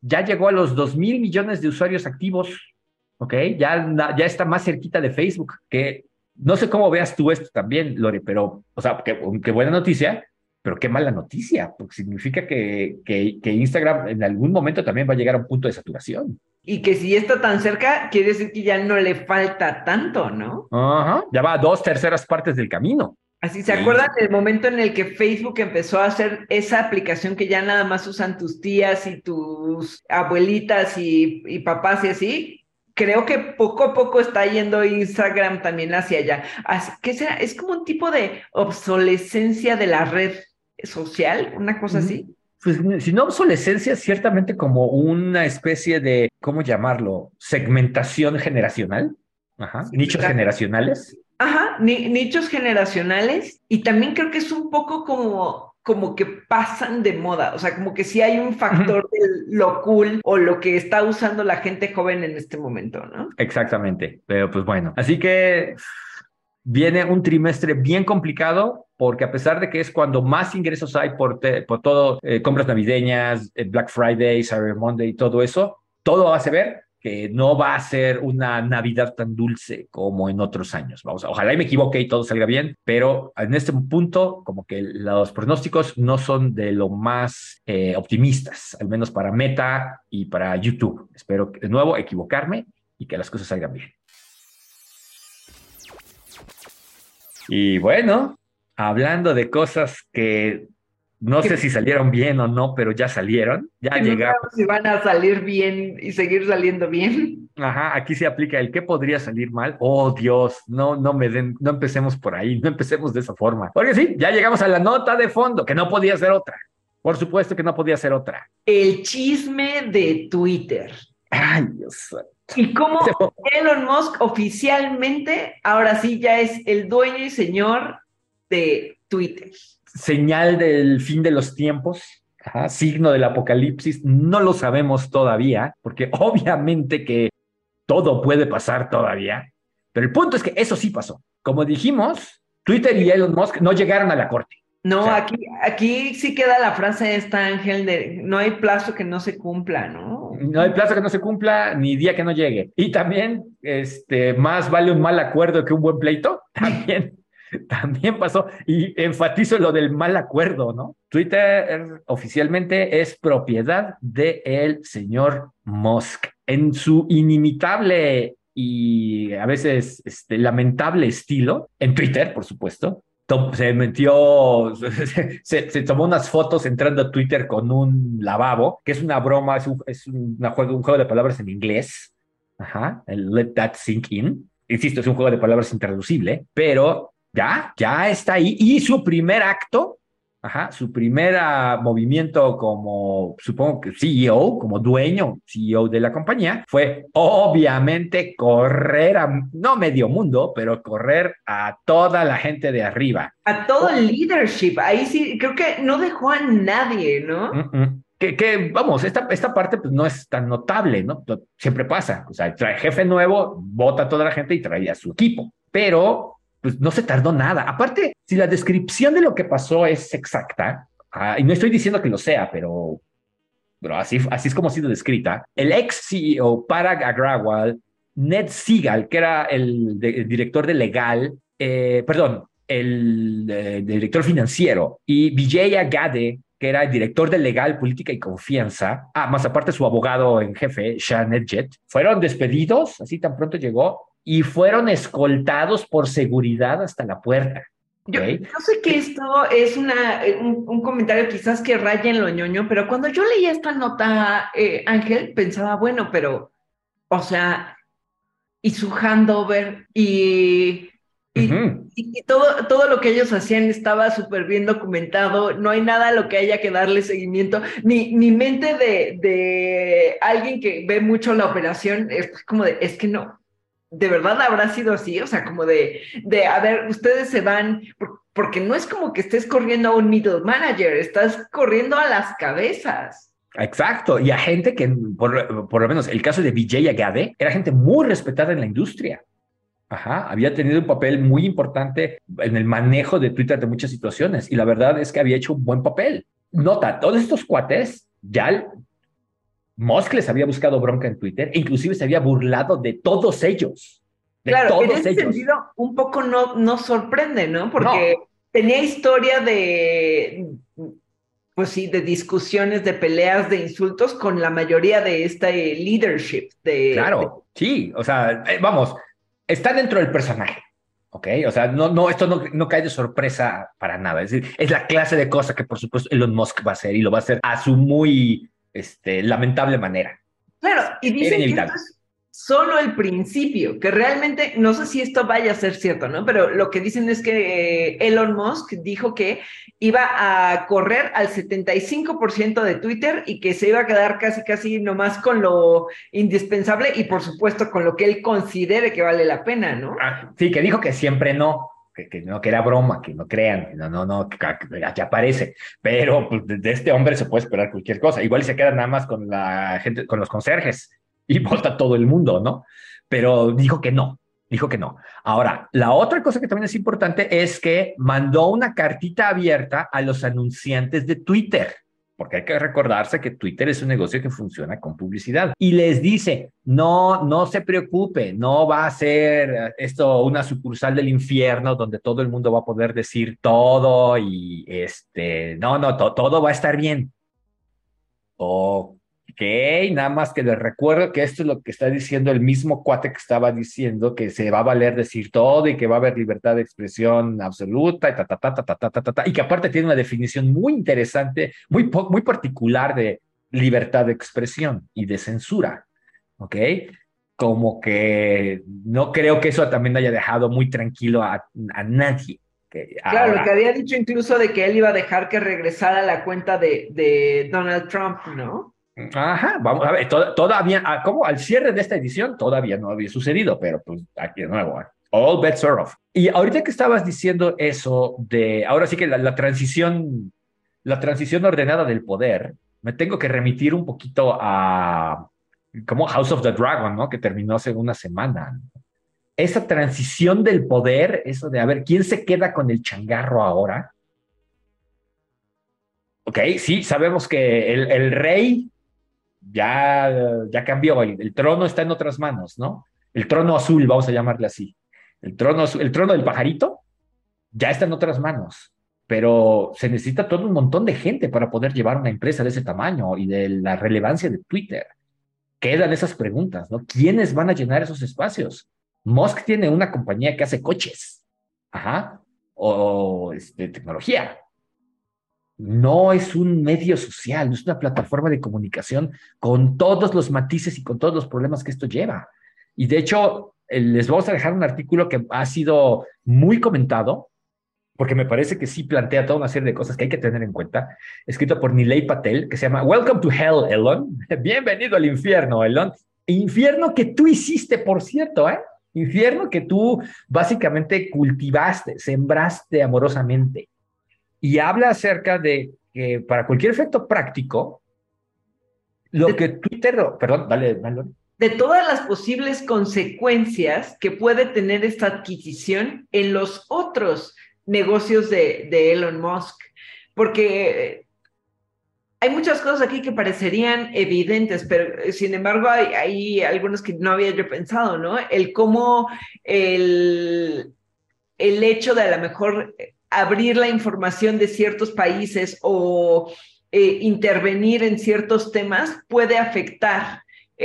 ya llegó a los dos mil millones de usuarios activos, ¿ok? Ya, ya está más cerquita de Facebook, que no sé cómo veas tú esto también, Lore, pero, o sea, qué, qué buena noticia, pero qué mala noticia, porque significa que, que, que Instagram en algún momento también va a llegar a un punto de saturación. Y que si está tan cerca, quiere decir que ya no le falta tanto, ¿no? Ajá, ya va a dos terceras partes del camino. Así, ¿se Sí. acuerdan del momento en el que Facebook empezó a hacer esa aplicación que ya nada más usan tus tías y tus abuelitas y, y papás y así? Creo que poco a poco está yendo Instagram también hacia allá. Así, ¿qué será? Es como un tipo de obsolescencia de la red social, una cosa así. Pues si no obsolescencia, ciertamente como una especie de, ¿cómo llamarlo? Segmentación generacional. Ajá. Sí, Nichos claro. generacionales. Ajá, ni, nichos generacionales y también creo que es un poco como, como que pasan de moda, o sea, como que sí hay un factor de lo cool o lo que está usando la gente joven en este momento, ¿no? Exactamente, pero pues bueno, así que viene un trimestre bien complicado porque a pesar de que es cuando más ingresos hay por, te, por todo, eh, compras navideñas, eh, Black Friday, Cyber Monday y todo eso, todo hace ver que no va a ser una Navidad tan dulce como en otros años. Vamos, ojalá y me equivoque y todo salga bien, pero en este punto como que los pronósticos no son de lo más eh, optimistas, al menos para Meta y para YouTube. Espero de nuevo equivocarme y que las cosas salgan bien. Y bueno, hablando de cosas que no sé si salieron bien o no, pero ya salieron, ya Que no llegamos. sabemos si van a salir bien y seguir saliendo bien. Ajá, aquí se aplica el qué podría salir mal. Oh, Dios, no, no me den, no empecemos por ahí, no empecemos de esa forma. Porque sí, ya llegamos a la nota de fondo, que no podía ser otra. Por supuesto que no podía ser otra. El chisme de Twitter. Ay, Dios. Y cómo Elon Musk oficialmente, ahora sí, ya es el dueño y señor de Twitter. Señal del fin de los tiempos. Ajá, signo del apocalipsis, no lo sabemos todavía, porque obviamente que todo puede pasar todavía, pero el punto es que eso sí pasó. Como dijimos, Twitter y Elon Musk no llegaron a la corte. No, O sea, aquí, aquí sí queda la frase de esta, Ángel, de no hay plazo que no se cumpla, ¿no? no hay plazo que no se cumpla, ni día que no llegue. Y también, este, más vale un mal acuerdo que un buen pleito. También, también pasó. Y enfatizo lo del mal acuerdo, ¿no? Twitter oficialmente es propiedad del señor Musk. En su inimitable y a veces este, lamentable estilo, en Twitter, por supuesto, se metió, se, se tomó unas fotos entrando a Twitter con un lavabo, que es una broma, es un, es una juego, un juego de palabras en inglés. Ajá, el let that sink in. Insisto, es un juego de palabras intraducible, pero ya, ya está ahí. Y su primer acto, ajá, su primer uh, movimiento como, supongo que C E O, como dueño, C E O de la compañía, fue obviamente correr a, no medio mundo, pero correr a toda la gente de arriba. A todo el leadership, ahí sí, creo que no dejó a nadie, ¿no? Uh-uh. Que, que, vamos, esta, esta parte pues, no es tan notable, ¿no? Siempre pasa. O sea, trae jefe nuevo, vota a toda la gente y trae a su equipo. Pero pues no se tardó nada. Aparte, si la descripción de lo que pasó es exacta, uh, y no estoy diciendo que lo sea, pero, pero así, así es como ha sido descrita, el ex C E O Parag Agrawal, Ned Segal, que era el, de, el director de legal, eh, perdón, el, eh, el director financiero, y Vijaya Gadde, que era el director de legal, política y confianza, ah, más aparte su abogado en jefe, Shah Nedjet, fueron despedidos, así tan pronto llegó, y fueron escoltados por seguridad hasta la puerta. Yo, ¿Okay? yo sé que esto es una, un, un comentario quizás que raya en lo ñoño, pero cuando yo leía esta nota, eh, Ángel, pensaba, bueno, pero, o sea, y su handover y... Y, uh-huh. y, y todo, todo lo que ellos hacían estaba súper bien documentado, no hay nada a lo que haya que darle seguimiento. Mi, mi mente de, de alguien que ve mucho la operación es como de, es que no, ¿de verdad habrá sido así? O sea, como de, de a ver, ustedes se van, porque no es como que estés corriendo a un middle manager, estás corriendo a las cabezas. Exacto, y a gente que, por, por lo menos el caso de Vijaya Gadde, era gente muy respetada en la industria. Ajá, había tenido un papel muy importante en el manejo de Twitter de muchas situaciones y la verdad es que había hecho un buen papel. Nota, todos estos cuates ya Musk les había buscado bronca en Twitter, e inclusive se había burlado de todos ellos. De claro, todos en ese ellos. sentido, un poco no, no sorprende, ¿no? Porque No. tenía historia de, pues sí, de discusiones, de peleas, de insultos con la mayoría de este leadership. De, Claro, sí, o sea, eh, vamos, está dentro del personaje, ¿ok? O sea, no, no, esto no, no cae de sorpresa para nada. Es decir, es la clase de cosa que, por supuesto, Elon Musk va a hacer y lo va a hacer a su muy este, lamentable manera. Claro, y Era dicen que esto inevitable. es solo el principio, que realmente, no sé si esto vaya a ser cierto, ¿no? Pero lo que dicen es que eh, Elon Musk dijo que iba a correr al setenta y cinco por ciento de Twitter y que se iba a quedar casi, casi nomás con lo indispensable y por supuesto con lo que él considere que vale la pena, ¿no? Ah, sí, que dijo que siempre no, que, que no, que era broma, que no crean, que no, no, no, que, que aquí aparece. Pero pues, de, de este hombre se puede esperar cualquier cosa. Igual se queda nada más con la gente, con los conserjes y vota todo el mundo, ¿no? Pero dijo que no, dijo que no. Ahora, la otra cosa que también es importante es que mandó una cartita abierta a los anunciantes de Twitter, porque hay que recordarse que Twitter es un negocio que funciona con publicidad. Y les dice, no, no se preocupe, no va a ser esto una sucursal del infierno donde todo el mundo va a poder decir todo y este, no, no, to, todo va a estar bien. Ok, nada más que les recuerdo que esto es lo que está diciendo el mismo cuate que estaba diciendo que se va a valer decir todo y que va a haber libertad de expresión absoluta y ta, ta, ta, ta, ta, ta, ta, ta, ta, y que aparte tiene una definición muy interesante, muy, muy particular de libertad de expresión y de censura, ¿ok? Como que no creo que eso también haya dejado muy tranquilo a, a nadie. Que Claro, lo que ahora, había dicho incluso de que él iba a dejar que regresara la cuenta de, de Donald Trump, ¿no? ajá, vamos a ver, to todavía, ah, ¿cómo? Al cierre de esta edición todavía no había sucedido, pero pues aquí de nuevo, ¿eh? All bets are off. Y ahorita que estabas diciendo eso de, ahora sí que la, la transición, la transición ordenada del poder, me tengo que remitir un poquito a, como House of the Dragon, ¿no? Que terminó hace una semana. Esa transición del poder, eso de a ver, ¿quién se queda con el changarro ahora? Ok, sí, sabemos que el, el rey ya, ya cambió, el, el trono está en otras manos, ¿no? El trono azul, vamos a llamarle así. El trono, azul, el trono del pajarito ya está en otras manos, pero se necesita todo un montón de gente para poder llevar una empresa de ese tamaño y de la relevancia de Twitter. Quedan esas preguntas, ¿no? ¿Quiénes van a llenar esos espacios? Musk tiene una compañía que hace coches, ajá, o este, tecnología. No es un medio social, no es una plataforma de comunicación con todos los matices y con todos los problemas que esto lleva. Y de hecho, les vamos a dejar un artículo que ha sido muy comentado, porque me parece que sí plantea toda una serie de cosas que hay que tener en cuenta, escrito por Nilay Patel, que se llama Welcome to Hell, Elon. Bienvenido al infierno, Elon. Infierno que tú hiciste, por cierto, ¿eh? Infierno que tú básicamente cultivaste, sembraste amorosamente. Y habla acerca de que para cualquier efecto práctico, lo que De, Twitter, perdón, dale, dale. de todas las posibles consecuencias que puede tener esta adquisición en los otros negocios de, de Elon Musk, porque hay muchas cosas aquí que parecerían evidentes, pero sin embargo hay, hay algunos que no había yo pensado, ¿no? El cómo el, el hecho de a lo mejor abrir la información de ciertos países o eh, intervenir en ciertos temas puede afectar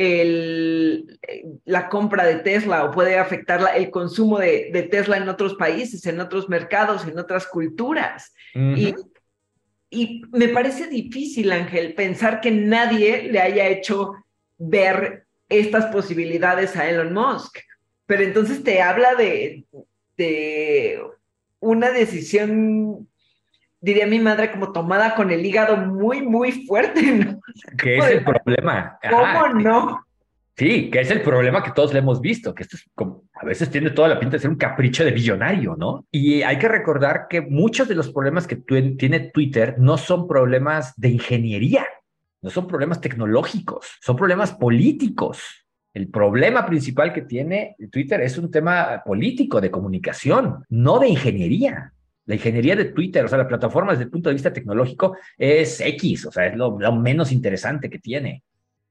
el, la compra de Tesla o puede afectar la, el consumo de, de Tesla en otros países, en otros mercados, en otras culturas. Uh-huh. Y Y me parece difícil, Ángel, pensar que nadie le haya hecho ver estas posibilidades a Elon Musk. Pero entonces te habla de, de una decisión, diría mi madre, como tomada con el hígado muy, muy fuerte, ¿no? ¿Qué es el problema? ¿Cómo Ajá, no? Sí, que es el problema que todos le hemos visto, que esto es como, a veces tiene toda la pinta de ser un capricho de billonario, ¿no? Y hay que recordar que muchos de los problemas que tu, tiene Twitter no son problemas de ingeniería, no son problemas tecnológicos, son problemas políticos. El problema principal que tiene Twitter es un tema político, de comunicación, no de ingeniería. La ingeniería de Twitter, o sea, la plataforma desde el punto de vista tecnológico es X, o sea, es lo, lo menos interesante que tiene.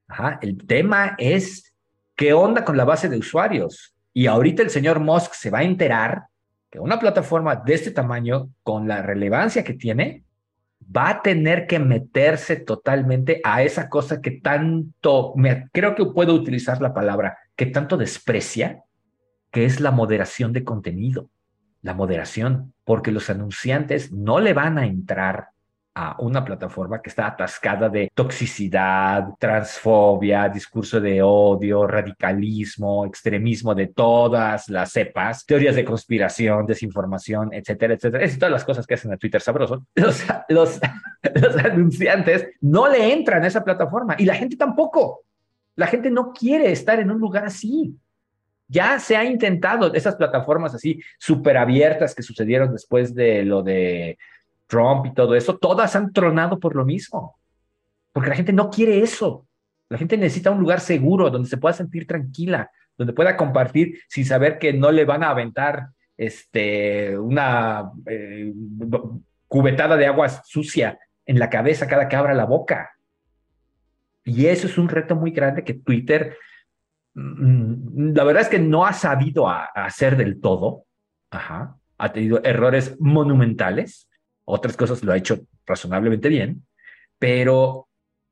Ajá, el tema es qué onda con la base de usuarios. Y ahorita el señor Musk se va a enterar que una plataforma de este tamaño, con la relevancia que tiene, va a tener que meterse totalmente a esa cosa que tanto, me, creo que puedo utilizar la palabra, que tanto desprecia, que es la moderación de contenido. La moderación, porque los anunciantes no le van a entrar a una plataforma que está atascada de toxicidad, transfobia, discurso de odio, radicalismo, extremismo de todas las cepas, teorías de conspiración, desinformación, etcétera, etcétera. Es todas las cosas que hacen a Twitter sabroso. Los, los, los anunciantes no le entran a esa plataforma y la gente tampoco. La gente no quiere estar en un lugar así. Ya se ha intentado esas plataformas así súper abiertas que sucedieron después de lo de Trump y todo eso, todas han tronado por lo mismo, porque la gente no quiere eso. La gente necesita un lugar seguro donde se pueda sentir tranquila, donde pueda compartir sin saber que no le van a aventar este, una eh, cubetada de agua sucia en la cabeza cada que abra la boca. Y eso es un reto muy grande que Twitter, la verdad es que no ha sabido a, a hacer del todo. Ajá. Ha tenido errores monumentales. Otras cosas lo ha hecho razonablemente bien, pero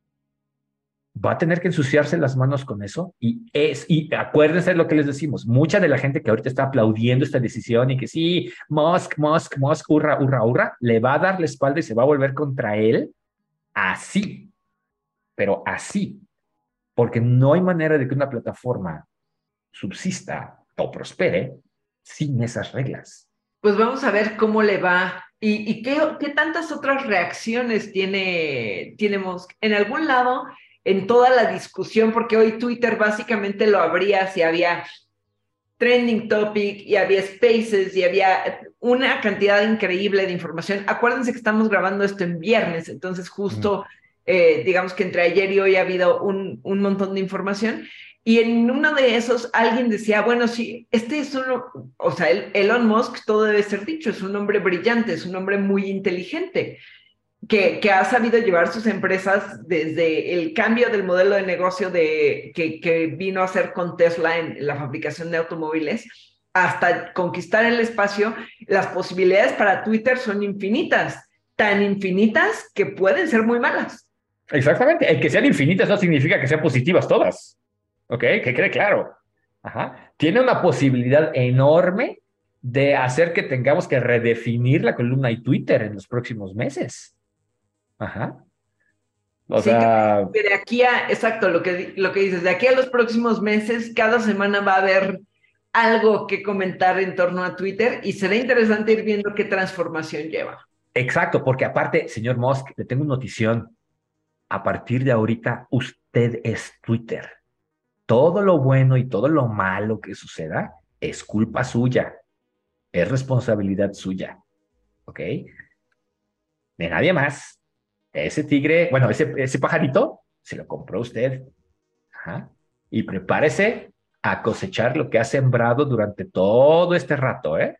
va a tener que ensuciarse las manos con eso. Y, es, y acuérdense de lo que les decimos. Mucha de la gente que ahorita está aplaudiendo esta decisión y que sí, Musk, Musk, Musk, hurra, hurra, hurra, le va a dar la espalda y se va a volver contra él así, pero así. Porque no hay manera de que una plataforma subsista o prospere sin esas reglas. Pues vamos a ver cómo le va y, y qué, qué tantas otras reacciones tiene, tiene Musk. En algún lado, en toda la discusión, porque hoy Twitter básicamente lo abría si había trending topic y había spaces y había una cantidad increíble de información. Acuérdense que estamos grabando esto en viernes, entonces justo... Mm. Eh, digamos que entre ayer y hoy ha habido un, un montón de información, y en uno de esos alguien decía, bueno, sí, este es uno, o sea, el, Elon Musk, todo debe ser dicho, es un hombre brillante, es un hombre muy inteligente, que, que ha sabido llevar sus empresas desde el cambio del modelo de negocio de, que, que vino a hacer con Tesla en, en la fabricación de automóviles, hasta conquistar el espacio. Las posibilidades para Twitter son infinitas, tan infinitas que pueden ser muy malas. Exactamente. El que sean infinitas no significa que sean positivas todas. ¿Ok? Que quede claro. Ajá. Tiene una posibilidad enorme de hacer que tengamos que redefinir la columna y Twitter en los próximos meses. Ajá. O sí, sea... que de aquí a, exacto, lo que, lo que dices, de aquí a los próximos meses, cada semana va a haber algo que comentar en torno a Twitter y será interesante ir viendo qué transformación lleva. Exacto, porque aparte, señor Musk, le tengo una notición. A partir de ahorita, usted es Twitter. Todo lo bueno y todo lo malo que suceda es culpa suya. Es responsabilidad suya. ¿Ok? De nadie más. Ese tigre, bueno, ese, ese pajarito, se lo compró usted. Ajá. Y prepárese a cosechar lo que ha sembrado durante todo este rato, ¿eh?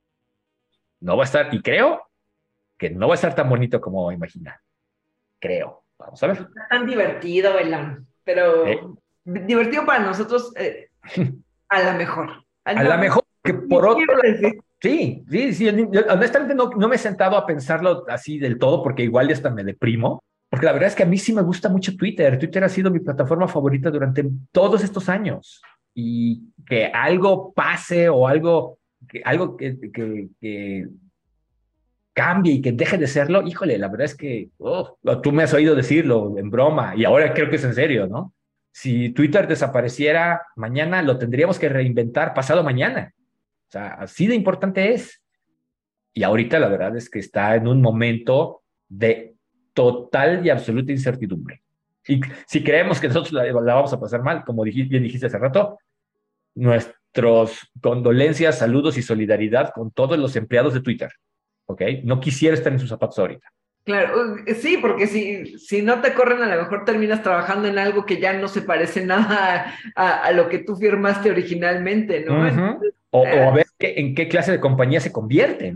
No va a estar, y creo que no va a estar tan bonito como imagina. Creo. Vamos a ver. No está tan divertido, Elon, pero ¿Eh? divertido para nosotros, eh, a la mejor. A no, la mejor, que por otro lado, sí, sí, sí, yo, honestamente no, no me he sentado a pensarlo así del todo, porque igual ya hasta me deprimo, porque la verdad es que a mí sí me gusta mucho Twitter. Twitter ha sido mi plataforma favorita durante todos estos años, y que algo pase o algo que, algo que, que, que cambie y que deje de serlo, híjole, la verdad es que oh, tú me has oído decirlo en broma y ahora creo que es en serio, ¿no? Si Twitter desapareciera mañana, lo tendríamos que reinventar pasado mañana. O sea, así de importante es. Y ahorita la verdad es que está en un momento de total y absoluta incertidumbre. Y si creemos que nosotros la, la vamos a pasar mal, como dijiste, bien dijiste hace rato, nuestros condolencias, saludos y solidaridad con todos los empleados de Twitter. ¿Ok? No quisiera estar en sus zapatos ahorita. Claro, sí, porque si, si no te corren, a lo mejor terminas trabajando en algo que ya no se parece nada a, a, a lo que tú firmaste originalmente, ¿no? Uh-huh. Entonces, o, eh, o a ver qué, en qué clase de compañía se convierte, ¿no?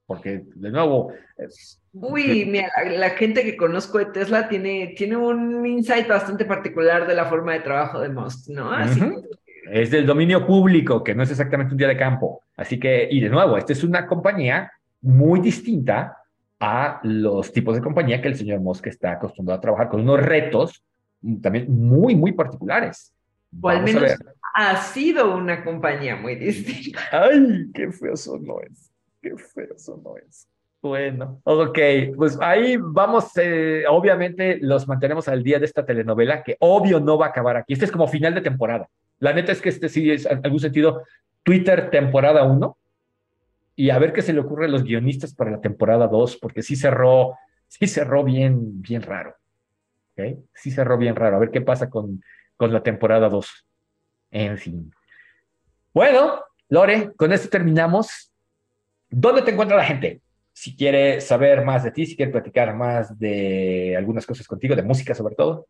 porque de nuevo... Es, Uy, mira, la, la gente que conozco de Tesla tiene, tiene un insight bastante particular de la forma de trabajo de Musk, ¿no? Así uh-huh. Es del dominio público, que no es exactamente un día de campo. Así que, y de nuevo, esta es una compañía muy distinta a los tipos de compañía que el señor Musk está acostumbrado a trabajar, con unos retos también muy, muy particulares. O al Vamos a menos ver. ha sido una compañía muy distinta. Ay, qué feo sonó eso. Qué feo sonó eso. Bueno, ok, pues ahí vamos, eh, obviamente los mantenemos al día de esta telenovela, que obvio no va a acabar aquí. Este es como final de temporada. La neta es que este sí es, en algún sentido, Twitter temporada uno, y a ver qué se le ocurre a los guionistas para la temporada dos, porque sí cerró, sí cerró bien, bien raro. ¿Okay? Sí cerró bien raro. A ver qué pasa con, con la temporada dos. En fin. Bueno, Lore, con esto terminamos. ¿Dónde te encuentra la gente? Si quiere saber más de ti, si quiere platicar más de algunas cosas contigo, de música sobre todo.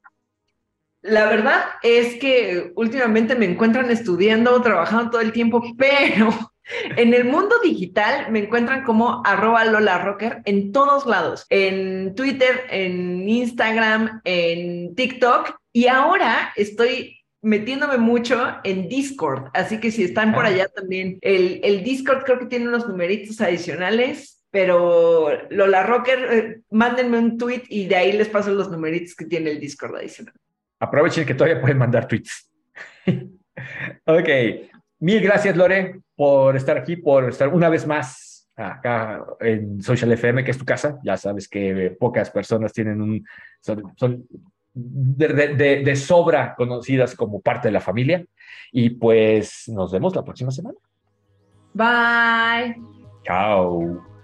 La verdad es que últimamente me encuentran estudiando, trabajando todo el tiempo, pero en el mundo digital me encuentran como arroba Lola Rocker en todos lados, en Twitter, en Instagram, en TikTok, y ahora estoy metiéndome mucho en Discord, así que si están por Ah, allá también, el, el Discord creo que tiene unos numeritos adicionales, pero Lola Rocker, eh, mándenme un tweet y de ahí les paso los numeritos que tiene el Discord adicional. aprovechen que todavía pueden mandar tweets. Ok, mil gracias, Lore, por estar aquí, por estar una vez más acá en Social F M, que es tu casa. Ya sabes que pocas personas tienen un, son, son de, de, de, de sobra conocidas como parte de la familia. Y pues nos vemos la próxima semana. Bye. Chao.